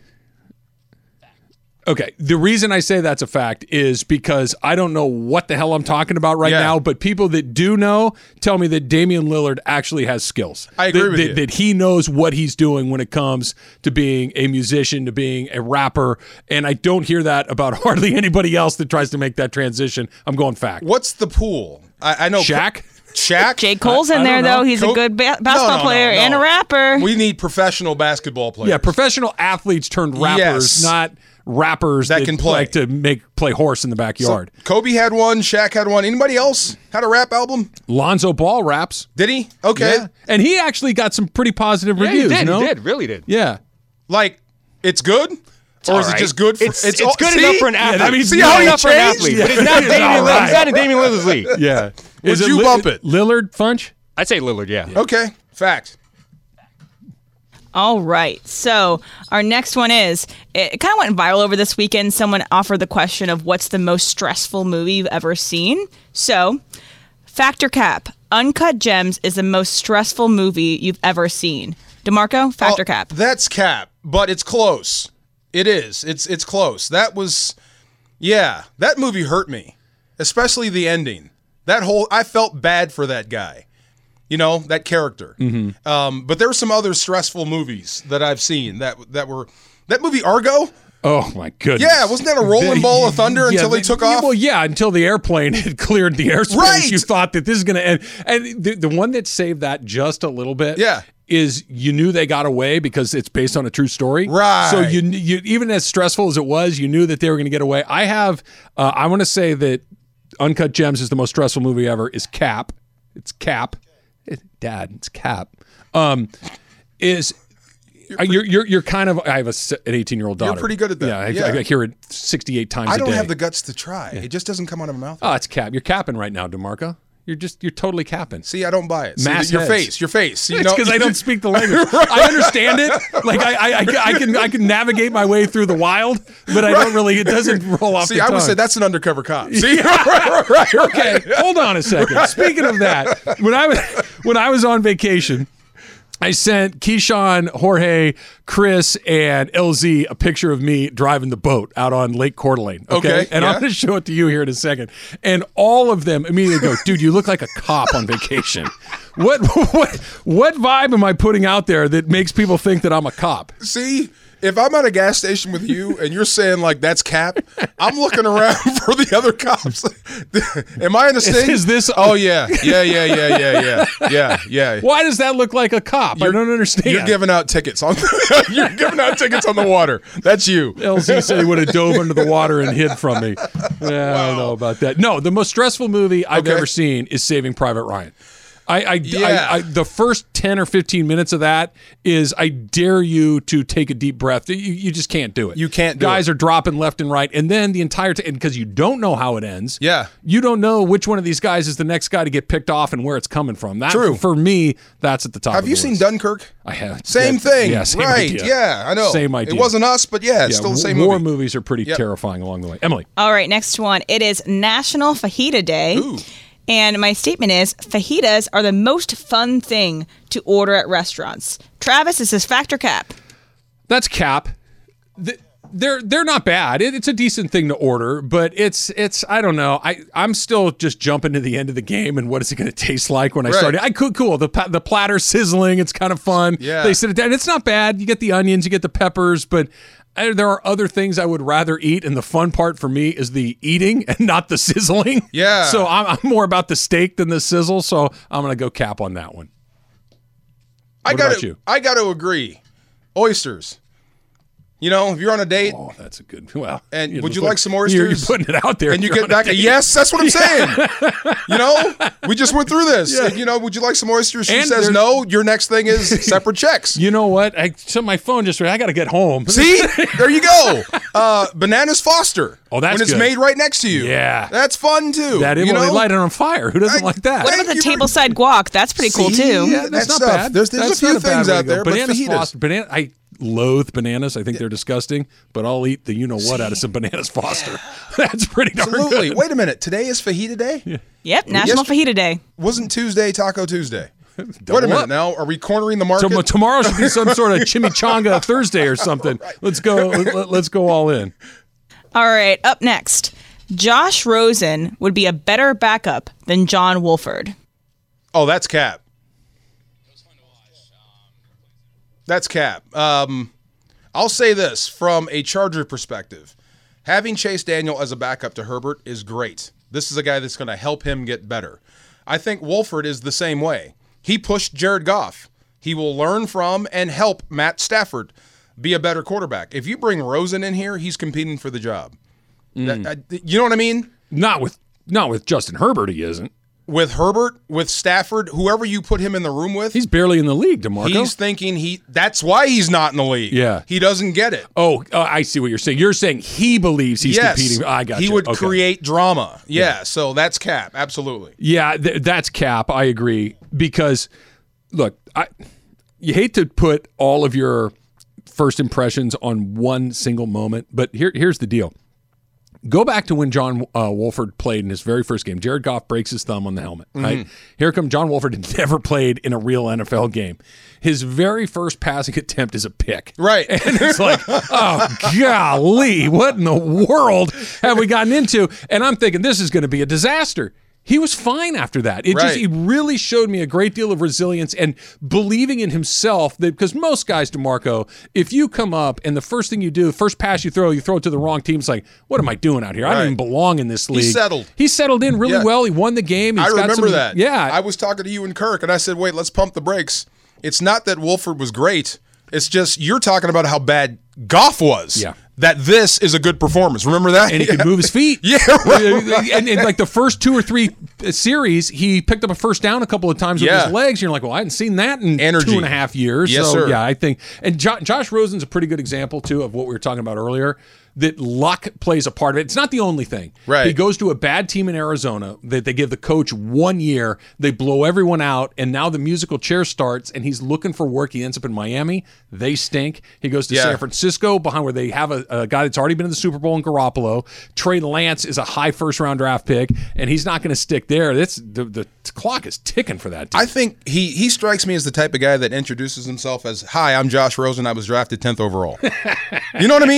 Okay, the reason I say that's a fact is because I don't know what the hell I'm talking about right Yeah. now, but people that do know tell me that Damian Lillard actually has skills. I agree that, with that, you. That he knows what he's doing when it comes to being a musician, to being a rapper, and I don't hear that about hardly anybody else that tries to make that transition. I'm going fact. What's the pool? I, I know. Shaq? Shaq? J. Cole's I- I in there, don't know. though. He's Co- a good ba- No, basketball no, no, player no. and a rapper. We need professional basketball players. Yeah, professional athletes turned rappers, Yes. not rappers That that, can play. like to make play horse in the So, backyard. Kobe had one. Shaq had one. Anybody else had a rap album? Lonzo Ball raps. Did he? Okay. Yeah. And he actually got some pretty positive Yeah, he reviews. did. no? He did. Really did. Yeah. Like, it's good? Or all is it right. just good for It's, it's, all- good see? enough for an athlete. that means see no how enough for an changed? athlete. Yeah. But it's not It's Damian all Lillard. right. It's not in Damian Lillard's league. Yeah. Would you bump it? Lillard Funch? I'd say Lillard, yeah. Okay. Fact. All right. So our next one is, it, it kind of went viral over this weekend. Someone offered the question of what's the most stressful movie you've ever seen. So, Factor Cap, Uncut Gems is the most stressful movie you've ever seen. DeMarco, Factor Oh, Cap. That's Cap, but it's close. It is. It's it's close. That was, yeah, that movie hurt me, especially the ending. That whole, I felt bad for that guy. You know, that character. Mm-hmm. Um, but there were some other stressful movies that I've seen that that were, that movie Argo? Oh, my goodness. Yeah, wasn't that a rolling ball of thunder Yeah, until they the- took yeah, off? Well, yeah, until the airplane had cleared the airspace. Right. You thought that this is going to end. And the, the one that saved that just a little bit Yeah. is you knew they got away because it's based on a true story. Right. So you, you even as stressful as it was, you knew that they were going to get away. I have, uh, I want to say that Uncut Gems is the most stressful movie ever, is Cap. It's Cap. It, Dad, it's Cap. Um, is... You're, you're you're you're kind of. I have a, s- an eighteen year old daughter. You're pretty good at that. Yeah, I, Yeah. I hear it sixty-eight times I a don't day. have the guts to try. It just doesn't come out of my mouth. Oh, it's cap. You're capping right now, DeMarco. You're just you're totally capping. See, I don't buy it. See, Mass your heads. face, your face. You It's know- because I don't speak the language. I understand it. Like I, I, I, I can I can navigate my way through the wild, but I don't really. It doesn't roll off. See, the I would tongue. say that's an undercover cop. See, right, right, Okay, hold on a second. Speaking of that, when I was when I was on vacation, I sent Keyshawn, Jorge, Chris, and L Z a picture of me driving the boat out on Lake Coeur d'Alene. Okay, Okay, and yeah. I'm going to show it to you here in a second. And all of them immediately go, "Dude, you look like a cop on vacation." What what what vibe am I putting out there that makes people think that I'm a cop? See, if I'm at a gas station with you and you're saying like that's Cap, I'm looking around for the other cops. Am I in a sting? Is this? Oh yeah, yeah, yeah, yeah, yeah, yeah, yeah, yeah. Why does that look like a cop? I don't understand. You're giving out tickets on. You're giving out tickets on the water. That's you. L Z said he would have dove under the water and hid from me. Yeah, I don't know about that. No, the most stressful movie I've Okay. ever seen is Saving Private Ryan. I, I, Yeah. I, I, the first ten or fifteen minutes of that is I dare you to take a deep breath. You, you just can't do it. You can't do Guys it. are dropping left and right. And then the entire time, because you don't know how it ends. Yeah. You don't know which one of these guys is the next guy to get picked off and where it's coming from. That, True. For me, that's at the top Have of you the seen list. Dunkirk? I have. Same Yeah, thing. Yeah, same right. idea. Yeah, I know. Same idea. It wasn't us, but yeah, it's Yeah, still the same war movie. movies are pretty Yep. terrifying along the way. Emily. All right, next one. It is National Fajita Day. Ooh. And my statement is fajitas are the most fun thing to order at restaurants. Travis, this is Factor Cap. That's Cap. Th- They're they're not bad. It, it's a decent thing to order, but it's it's I don't know. I I'm still just jumping to the end of the game and what is it going to taste like when I Right. start it? I could cool the pa- the platter sizzling. It's kind of fun. Yeah. They sit it down. It's not bad. You get the onions, you get the peppers, but I, there are other things I would rather eat, and the fun part for me is the eating and not the sizzling. Yeah. So I'm, I'm more about the steak than the sizzle. So I'm going to go Cap on that one. I What got about to. you? I got to agree. Oysters. You know, if you're on a date Oh, that's a good. Well, and know, would you look, like some You're, you're oysters? putting it out there, and you You're get on back a date. yes, that's what I'm saying. You know, we just went through this. Yeah. You know, would you like some oysters? She And says there's- no. Your next thing is separate checks. You know what? I so my phone just. I got to get home. See, there you go. Uh, Bananas Foster. Oh, that's when it's good. made right next to you. Yeah. that's fun too. That you you know, light it on fire. Who doesn't I- like that? What Thank about the you very- tableside guac? That's pretty cool See? too. Yeah, That's that not stuff. bad. There's, there's That's a few not bad things way to out go. there, but Bananas fajitas. Foster, banana. I loathe bananas. I think they're disgusting, but I'll eat the you know what out of some bananas Foster. That's pretty darn Absolutely. good. Wait a minute. Today is fajita day. Yep, National Yes. Fajita Day. Wasn't Tuesday Taco Tuesday? Wait a Double minute up. now. Are we cornering the market? Tom- tomorrow should be some sort of chimichanga Thursday or something. Let's go. Let, let's go all in. All right, up next. Josh Rosen would be a better backup than John Wolford. Oh, that's Cap. That's Cap. Um, I'll say this from a Charger perspective. Having Chase Daniel as a backup to Herbert is great. This is a guy that's going to help him get better. I think Wolford is the same way. He pushed Jared Goff. He will learn from and help Matt Stafford be a better quarterback. If you bring Rosen in here, he's competing for the job. That- I- you know what I mean? Not with not with Justin Herbert. He isn't. With Herbert, with Stafford, whoever you put him in the room with, He's barely in the league, DeMarco. he's thinking he. That's why he's not in the league. Yeah. he doesn't get it. Oh, uh, I see what you're saying. You're saying he believes he's yes, competing. I got He you. would Okay. create drama. Yeah, so that's Cap. Absolutely. Yeah, th- that's Cap. I agree because look, I you hate to put all of your first impressions on one single moment, but here here's the deal. Go back to when John uh, Wolford played in his very first game. Jared Goff breaks his thumb on the helmet, right? Here come John Wolford had never played in a real N F L game. His very first passing attempt is a pick. Right. And it's like, oh, golly, what in the world have we gotten into? And I'm thinking this is going to be a disaster. He was fine after that. It just Right. he really showed me a great deal of resilience and believing in himself. That because most guys, DeMarco, if you come up and the first thing you do, first pass you throw, you throw it to the wrong team. It's like, what am I doing out here? I don't Right. even belong in this league. settled. He settled in really Yeah. well. He won the game. He's I got remember some- that. Yeah, I was talking to you and Kirk, and I said, wait, let's pump the brakes. It's not that Wolford was great. It's just you're talking about how bad Goff was. Yeah. That this is a good performance. Remember that? and he could move his feet. Yeah, right. and, and like the first two or three series, he picked up a first down a couple of times with Yeah. his legs. You're like, well, I hadn't seen that in Energy. two and a half years. Yes, so sir. yeah, I think. And jo- Josh Rosen's a pretty good example too of what we were talking about earlier. That luck plays a part of it. It's not the only thing. Right. He goes to a bad team in Arizona that they give the coach one year. They blow everyone out, and now the musical chair starts, and he's looking for work. He ends up in Miami. They stink. He goes to Yeah. San Francisco, behind where they have a, a guy that's already been in the Super Bowl in Garoppolo. Trey Lance is a high first round draft pick, and he's not going to stick there. That's the, the clock is ticking for that team. I think he he strikes me as the type of guy that introduces himself as, "Hi, I'm Josh Rosen. I was drafted tenth overall." You know what I mean?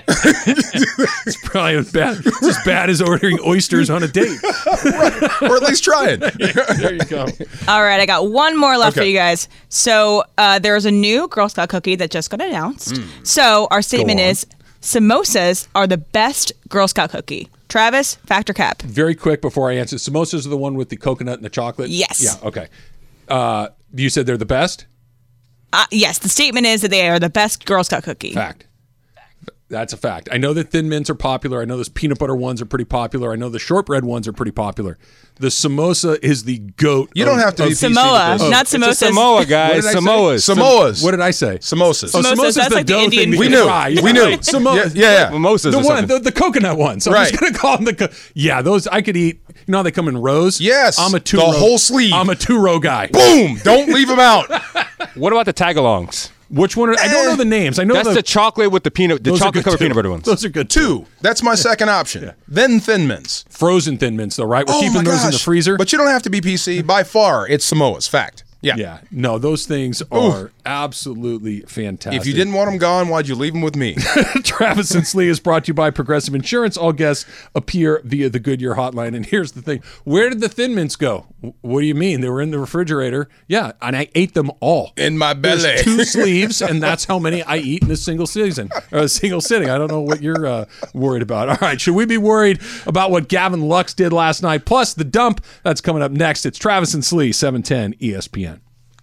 It's probably as bad, it's as bad as ordering oysters on a date. Or at least try it. There you go. All right, I got one more left for Okay. you guys. So uh, there's a new Girl Scout cookie that just got announced. So our statement on. is samosas are the best Girl Scout cookie. Travis, fact or cap? Very quick before I answer. Samosas are the one with the coconut and the chocolate? Yes. Yeah, okay. Uh, you said they're the best? Uh, yes, the statement is that they are the best Girl Scout cookie. Fact. That's a fact. I know that Thin Mints are popular. I know those peanut butter ones are pretty popular. I know the shortbread ones are pretty popular. The samosa is the goat. You don't of- have to be of- P C with Samoa, this. not It's a samosas. Samoa, What guys. did I say? Samoas. Samoas. What did I say? Samosas. Samosas, Samosas, that's the like the dough Indian thing that We you knew. fry. We knew. Samo- Yeah, yeah, yeah. Mimosas The or one, something. the, the coconut ones. I'm Right. just gonna call them the. Co- yeah, those I could eat. You know how they come in rows? Yes, I'm a two. the row, whole sleeve. I'm a two row guy. Boom! Don't leave them out. What about the tagalongs? Which one? Are, I don't know the names. I know That's the, the chocolate with the peanut, the those are chocolate good covered too. peanut butter ones. Those are good too. Two. That's my second option. Then Thin Mints. Frozen Thin Mints, though, right? We're Oh keeping my those gosh. in the freezer. But you don't have to be P C. By far, it's Samoa's. Fact. Yeah. yeah, no, those things are absolutely fantastic. If you didn't want them gone, why'd you leave them with me? Travis and Slee is brought to you by Progressive Insurance. All guests appear via the Goodyear hotline. And here's the thing. Where did the Thin Mints go? What do you mean? They were in the refrigerator. Yeah, and I ate them all. In my belly. There's two sleeves, and that's how many I eat in a single season, or a single sitting. I don't know what you're uh, worried about. All right, should we be worried about what Gavin Lux did last night? Plus the dump, that's coming up next. It's Travis and Slee, seven ten E S P N.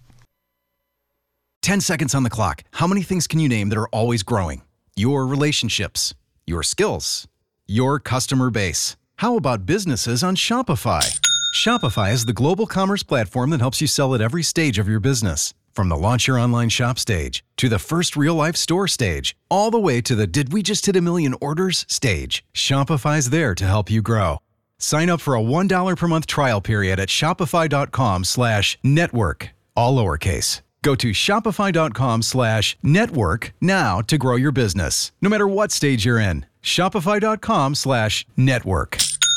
ten seconds on the clock. How many things can you name that are always growing? Your relationships, your skills, your customer base. How about businesses on Shopify? Shopify is the global commerce platform that helps you sell at every stage of your business. From the launch your online shop stage to the first real life store stage, all the way to the did we just hit a million orders stage. Shopify's there to help you grow. Sign up for a one dollar per month trial period at shopify.com slash network, all lowercase. Go to shopify.com slash network now to grow your business, no matter what stage you're in. Shopify.com slash network.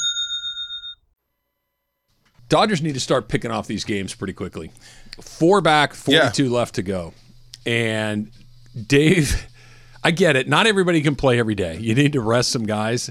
Dodgers need to start picking off these games pretty quickly. Four back, forty-two Yeah. left to go. And Dave, I get it. Not everybody can play every day. You need to rest some guys.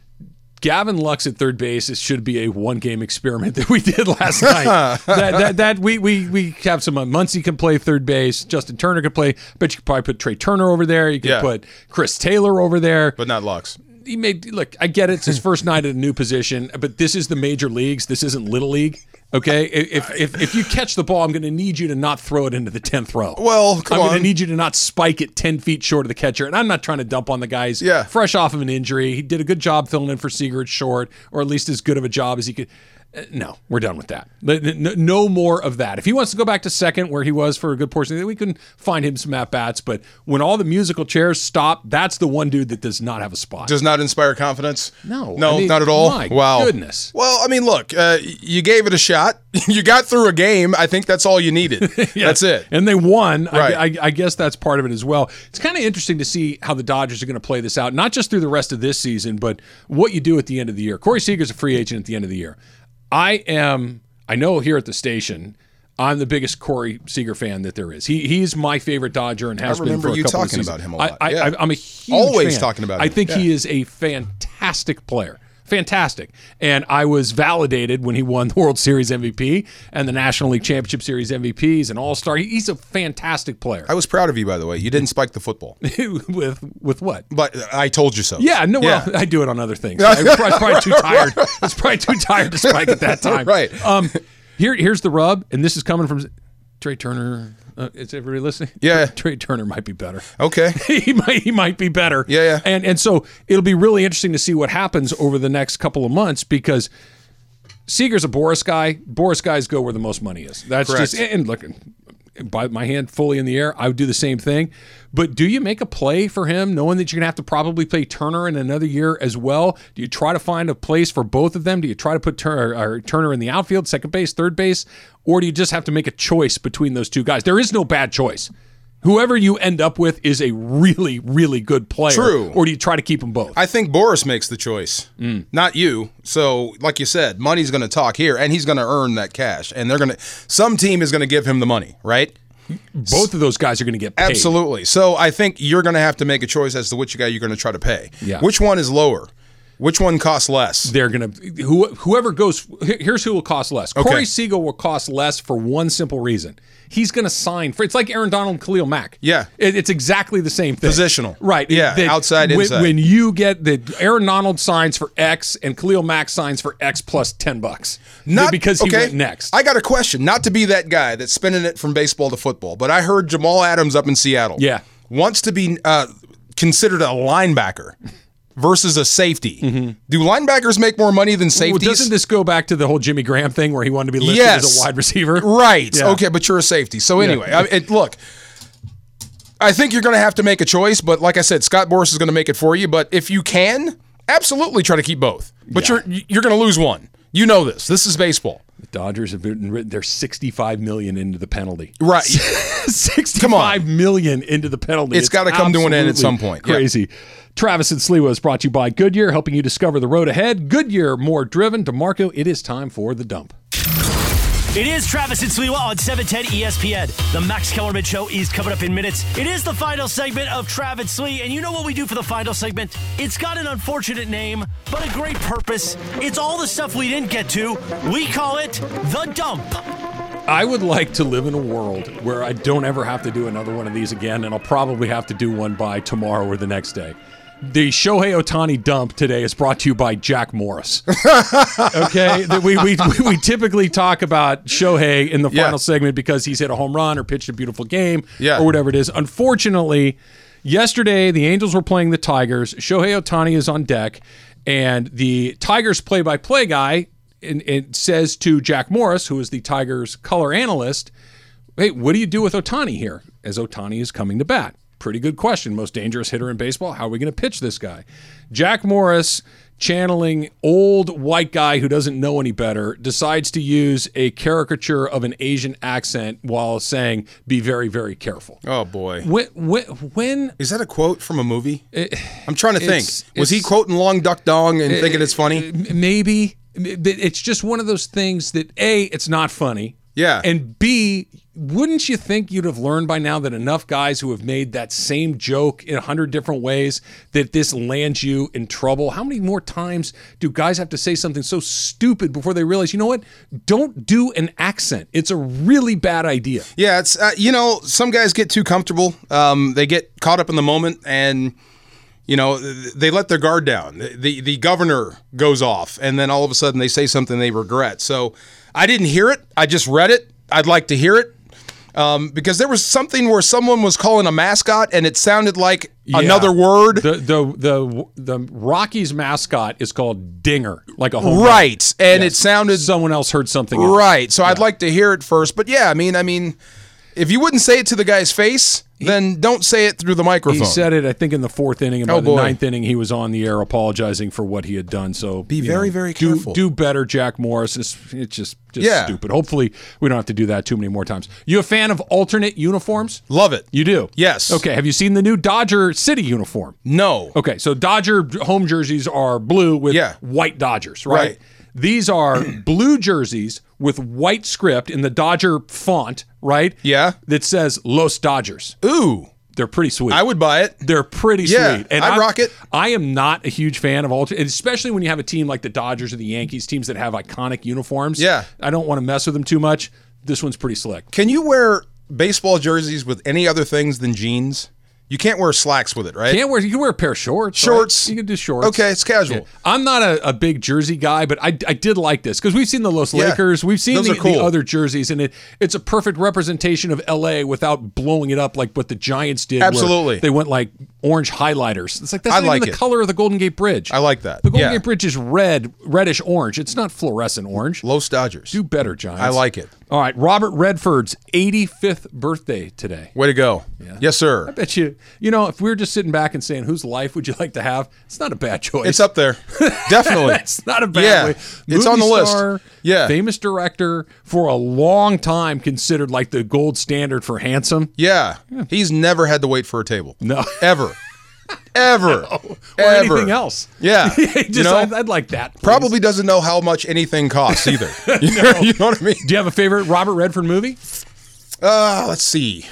Gavin Lux at third base, it should be a one-game experiment that we did last night. that, that that we we we have some. Uh, Muncy can play third base. Justin Turner can play. But you could probably put Trey Turner over there. You could Yeah. put Chris Taylor over there. But not Lux. He made look. I get it. It's his first night at a new position, but this is the major leagues. This isn't little league. Okay, if if if you catch the ball, I'm going to need you to not throw it into the tenth row. Well, come I'm going on. to need you to not spike it ten feet short of the catcher. And I'm not trying to dump on the guys. Yeah. Fresh off of an injury, he did a good job filling in for Seager at short, or at least as good of a job as he could. Uh, No, we're done with that. No, no more of that. If he wants to go back to second, where he was for a good portion, we can find him some at bats. But when all the musical chairs stop, that's the one dude that does not have a spot. Does not inspire confidence? No, No, I mean, not at all. my Wow. goodness. Well, I mean, look, uh, you gave it a shot. You got through a game. I think that's all you needed. Yeah. That's it. And they won. I- Right. I, I guess that's part of it as well. It's kind of interesting to see how the Dodgers are going to play this out, not just through the rest of this season, but what you do at the end of the year. Corey Seager's a free agent at the end of the year. I am, I know here at the station, I'm the biggest Corey Seager fan that there is. He He's my favorite Dodger and has I been remember for a you couple of talking seasons. about him a I- lot. I, Yeah. I, I'm a huge Always fan. talking about I him. think Yeah. he is a fantastic player. Fantastic. And I was validated when he won the World Series M V P and the National League Championship Series M V Ps and All-Star. He- He's a fantastic player. I was proud of you, by the way. You didn't spike the football. with with what? But I told you so. Yeah, no, well, Yeah. I do it on other things. I was probably, probably too tired. I was probably too tired to spike at that time. Right. Um, here, here's the rub, and this is coming from Trey Turner. Uh, is everybody listening? Yeah. Trey Turner might be better. Okay. he might he might be better. Yeah, yeah. And and so it'll be really interesting to see what happens over the next couple of months because Seager's a Boris guy. Boris guys go where the most money is. That's Correct. just and look. By my hand fully in the air, I would do the same thing. But do you make a play for him, knowing that you're gonna have to probably play Turner in another year as well? Do you try to find a place for both of them? Do you try to put Turner, or Turner in the outfield, second base, third base, or do you just have to make a choice between those two guys? There is no bad choice. Whoever you end up with is a really, really good player. True. Or do you try to keep them both? I think Boris makes the choice, Mm. not you. So, like you said, money's going to talk here, and he's going to earn that cash. And they're going to, some team is going to give him the money, right? Both of those guys are going to get paid. Absolutely. So I think you're going to have to make a choice as to which guy you're going to try to pay. Yeah. Which one is lower? Which one costs less? They're going to who, whoever goes. Here's who will cost less. Okay. Corey Seager will cost less for one simple reason. He's going to sign for. It's like Aaron Donald and Khalil Mack. Yeah. it, it's exactly the same thing. Positional. Right? Yeah, That outside, when, inside. When you get that, Aaron Donald signs for X and Khalil Mack signs for X plus ten bucks. Not because he okay. went next. I got a question. Not to be that guy that's spinning it from baseball to football, but I heard Jamal Adams up in Seattle. Yeah. Wants to be uh, considered a linebacker versus a safety. Mm-hmm. Do linebackers make more money than Well, safeties? doesn't this go back to the whole Jimmy Graham thing where he wanted to be listed Yes. as a wide receiver? Right. Yeah. Okay, but you're a safety. So anyway, Yeah. I, it, look, I think you're going to have to make a choice, but like I said, Scott Boras is going to make it for you. But if you can, absolutely try to keep both. But Yeah. you're you're going to lose one. You know this. This is baseball. The Dodgers have been written their sixty-five million into the penalty. Right. sixty-five million into the penalty. It's gotta come to an end at some point. Yeah. Crazy. Travis and Sliwa is brought to you by Goodyear, helping you discover the road ahead. Goodyear, more driven. DeMarco, it is time for the dump. It is Travis and Sliwa on seven ten E S P N. The Max Kellerman Show is coming up in minutes. It is the final segment of Travis Slee, and you know what we do for the final segment? It's got an unfortunate name, but a great purpose. It's all the stuff we didn't get to. We call it The Dump. I would like to live in a world where I don't ever have to do another one of these again, and I'll probably have to do one by tomorrow or the next day. The Shohei Ohtani dump today is brought to you by Jack Morris. Okay, that we, we we typically talk about Shohei in the Yeah. final segment because he's hit a home run or pitched a beautiful game Yeah. or whatever it is. Unfortunately, yesterday the Angels were playing the Tigers. Shohei Ohtani is on deck, and the Tigers play-by-play guy and, and says to Jack Morris, who is the Tigers color analyst, hey, what do you do with Ohtani here as Ohtani is coming to bat? Pretty good question. Most dangerous hitter in baseball. How are we going to pitch this guy? Jack Morris, channeling old white guy who doesn't know any better, decides to use a caricature of an Asian accent while saying, be very, very careful. Oh, boy. When, when, when Is that a quote from a movie? I'm trying to think. it's- Was he it's- quoting Long Duck Dong and thinking it's funny? maybe it's just one of those things that A, it's not funny. Yeah. And B, wouldn't you think you'd have learned by now that enough guys who have made that same joke in a hundred different ways that this lands you in trouble? How many more times do guys have to say something so stupid before they realize, you know what? Don't do an accent. It's a really bad idea. Yeah, it's uh, you know, some guys get too comfortable. Um, they get caught up in the moment, and you know, they let their guard down. The, the the governor goes off, and then all of a sudden they say something they regret. So I didn't hear it. I just read it. I'd like to hear it. Um, because there was something where someone was calling a mascot, and it sounded like Yeah. another word. The the the the Rockies mascot is called Dinger, like a home run. Right, and Yes. it sounded Someone else heard something else. right. So I'd like to hear it first. But yeah, I mean, I mean, if you wouldn't say it to the guy's face, then don't say it through the microphone. He said it, I think, in the fourth inning, and by Oh, the boy. ninth inning, he was on the air apologizing for what he had done. So Be you very, know, very do- careful. Do better, Jack Morris. It's, it's just, just Yeah. stupid. Hopefully, we don't have to do that too many more times. You a fan of alternate uniforms? Love it. You do? Yes. Okay. Have you seen the new Dodger City uniform? No. Okay, so Dodger home jerseys are blue with Yeah. white Dodgers, right? Right. These are blue jerseys with white script in the Dodger font, right? Yeah. That says Los Dodgers. Ooh, They're pretty sweet. I would buy it. They're pretty Yeah, sweet. I'd I- rock it. I am not a huge fan of alter, especially when you have a team like the Dodgers or the Yankees, teams that have iconic uniforms. Yeah. I don't want to mess with them too much. This one's pretty slick. Can you wear baseball jerseys with any other things than jeans? You can't wear slacks with it, right? Can't wear. You can wear a pair of shorts. right? Shorts. You can do shorts. Okay, it's casual. Yeah. I'm not a, a big jersey guy, but I, I did like this because we've seen the Los Yeah. Lakers, we've seen Those the, are cool. the other jerseys, and it it's a perfect representation of L A without blowing it up like what the Giants did. where Absolutely. they went like orange highlighters. It's like that's I not like even the it. color of the Golden Gate Bridge. I like that. The Golden Yeah. Gate Bridge is red, reddish orange. It's not fluorescent orange. Los Dodgers. Do better, Giants. I like it. All right, Robert Redford's eighty-fifth birthday today. Way to go. Yes, I sir. bet you, you know, if we were just sitting back and saying, whose life would you like to have? It's not a bad choice. It's up there. Definitely. It's not a bad Yeah, way. it's Movie on the list. star, Yeah. Famous director, for a long time considered like the gold standard for handsome. Yeah. He's never had to wait for a table. No. Ever. Ever. Or Ever. anything else. Yeah. Just, you know, I'd, I'd like that. please. probably doesn't know how much anything costs either. you, know, you know what I mean? Do you have a favorite Robert Redford movie? Uh, let's see.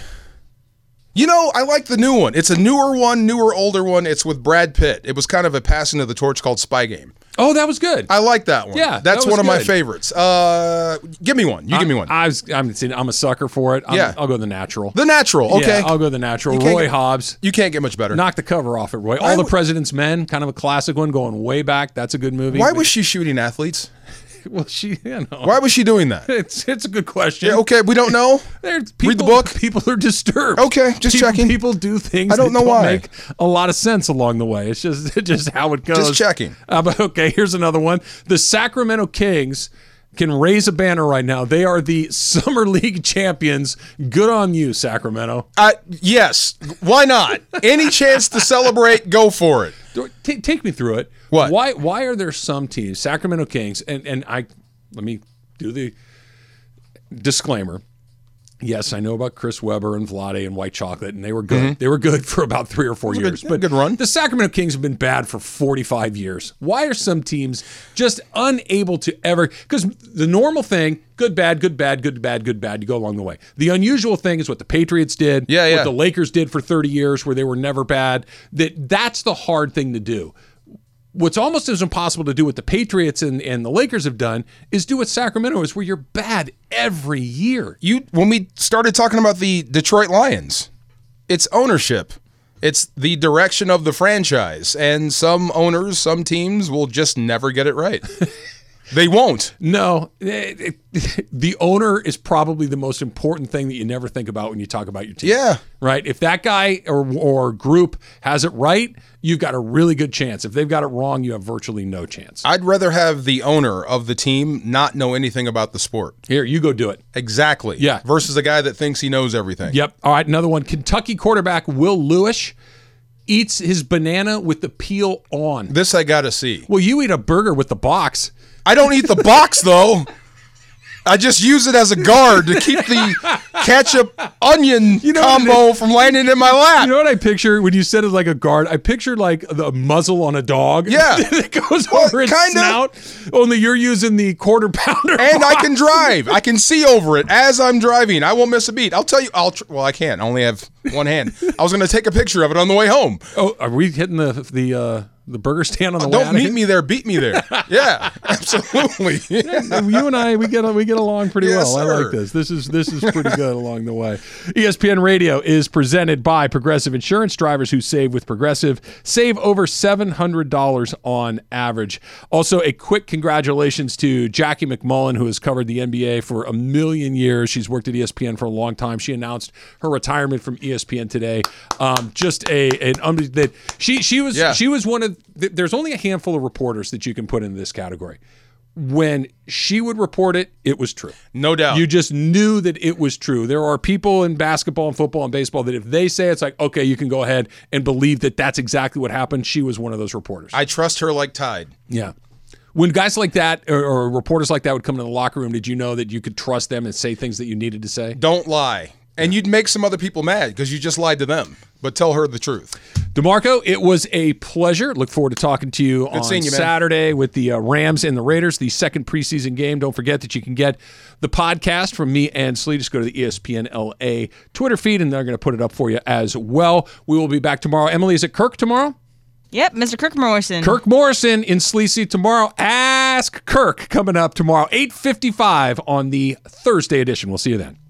You know, I like the new one. It's a newer one, newer, older one. It's with Brad Pitt. It was kind of a passing of the torch called Spy Game. Oh, that was good. I like that one. Yeah, that's that was one of my good. favorites. Uh, give me one. You I, give me one. I was, I'm, I'm a sucker for it. I'm, Yeah. I'll go The Natural. The Natural. Okay. Yeah, I'll go The Natural. You can't Roy get- Hobbs. You can't get much better. Knock the cover off it, Roy. Why All the would- President's Men, kind of a classic one, going way back. That's a good movie. Why was she shooting athletes? Well, she, you know. Why was she doing that? It's it's a good question. Yeah, okay, we don't know. There's people, Read the book. People are disturbed. Okay, just people, checking. People do things. I don't that know why. Make a lot of sense along the way. It's just it's just how it goes. Just checking. Uh, but okay, here's another one. The Sacramento Kings can raise a banner right now. They are the Summer League champions. Good on you, Sacramento. Uh, yes. Why not? Any chance to celebrate, go for it. T- take me through it. What? Why? Why are there some teams, Sacramento Kings, and and I, let me do the disclaimer. Yes, I know about Chris Webber and Vlade and White Chocolate, and they were good. Mm-hmm. They were good for about three or four a years. good- but good run. The Sacramento Kings have been bad for forty-five years. Why are some teams just unable to ever? Because the normal thing, good, bad, good, bad, good, bad, good, bad, you go along the way. The unusual thing is what the Patriots did, Yeah, yeah. what the Lakers did for thirty years, where they were never bad. That that's the hard thing to do. What's almost as impossible to do what the Patriots and, and the Lakers have done is do what Sacramento is, where you're bad every year. You when we started talking about the Detroit Lions, it's ownership. It's the direction of the franchise. And some owners, some teams will just never get it right. They won't. No, it- it- the owner is probably the most important thing that you never think about when you talk about your team. Yeah. Right? If that guy or, or group has it right, you've got a really good chance. If they've got it wrong, you have virtually no chance. I'd rather have the owner of the team not know anything about the sport. Here, you go do it. Exactly. Yeah. Versus a guy that thinks he knows everything. Yep. All right, another one. Kentucky quarterback Will Lewis eats his banana with the peel on. This I got to see. Well, you eat a burger with the box. I don't eat the box, though. I just use it as a guard to keep the ketchup onion You know combo what it- from landing in my lap. You know what I picture when you said it like a guard? I pictured like the muzzle on a dog. Yeah. It goes Well, over its kinda. snout. Only you're using the quarter pounder. And I box. can drive. I can see over it as I'm driving. I won't miss a beat. I'll tell you. I'll. Tr- well, I can't. I only have one hand. I was going to take a picture of it on the way home. Oh, are we hitting the the uh, the burger stand on the way? Don't out meet of me there. Beat me there. Yeah, absolutely. here? You and I, we get we get along pretty Yes, well. I sir. like this. This is this is pretty good along the way. E S P N Radio is presented by Progressive Insurance. Drivers who save with Progressive save over seven hundred dollars on average. Also, a quick congratulations to Jackie McMullen, who has covered the N B A for a million years. She's worked at E S P N for a long time. She announced her retirement from E S P N today. Um, just a an um, that she she was Yeah. she was one of th- there's only a handful of reporters that you can put in this category. When she would report it, it was true. No doubt. You just knew that it was true. There are people in basketball and football and baseball that if they say it's like, okay, you can go ahead and believe that that's exactly what happened. She was one of those reporters. I trust her like Tide. Yeah. When guys like that or, or reporters like that would come into the locker room, did you know that you could trust them and say things that you needed to say? Don't lie. And you'd make some other people mad because you just lied to them. But tell her the truth. DeMarco, it was a pleasure. Look forward to talking to you on seeing you, man. Saturday with the uh, Rams and the Raiders, the second preseason game. Don't forget that you can get the podcast from me and Slee. Just go to the E S P N L A Twitter feed, and they're going to put it up for you as well. We will be back tomorrow. Emily, is it Kirk tomorrow? Yep, Mister Kirk Morrison. Kirk Morrison in Sleazy tomorrow. Ask Kirk coming up tomorrow, eight fifty-five on the Thursday edition. We'll see you then.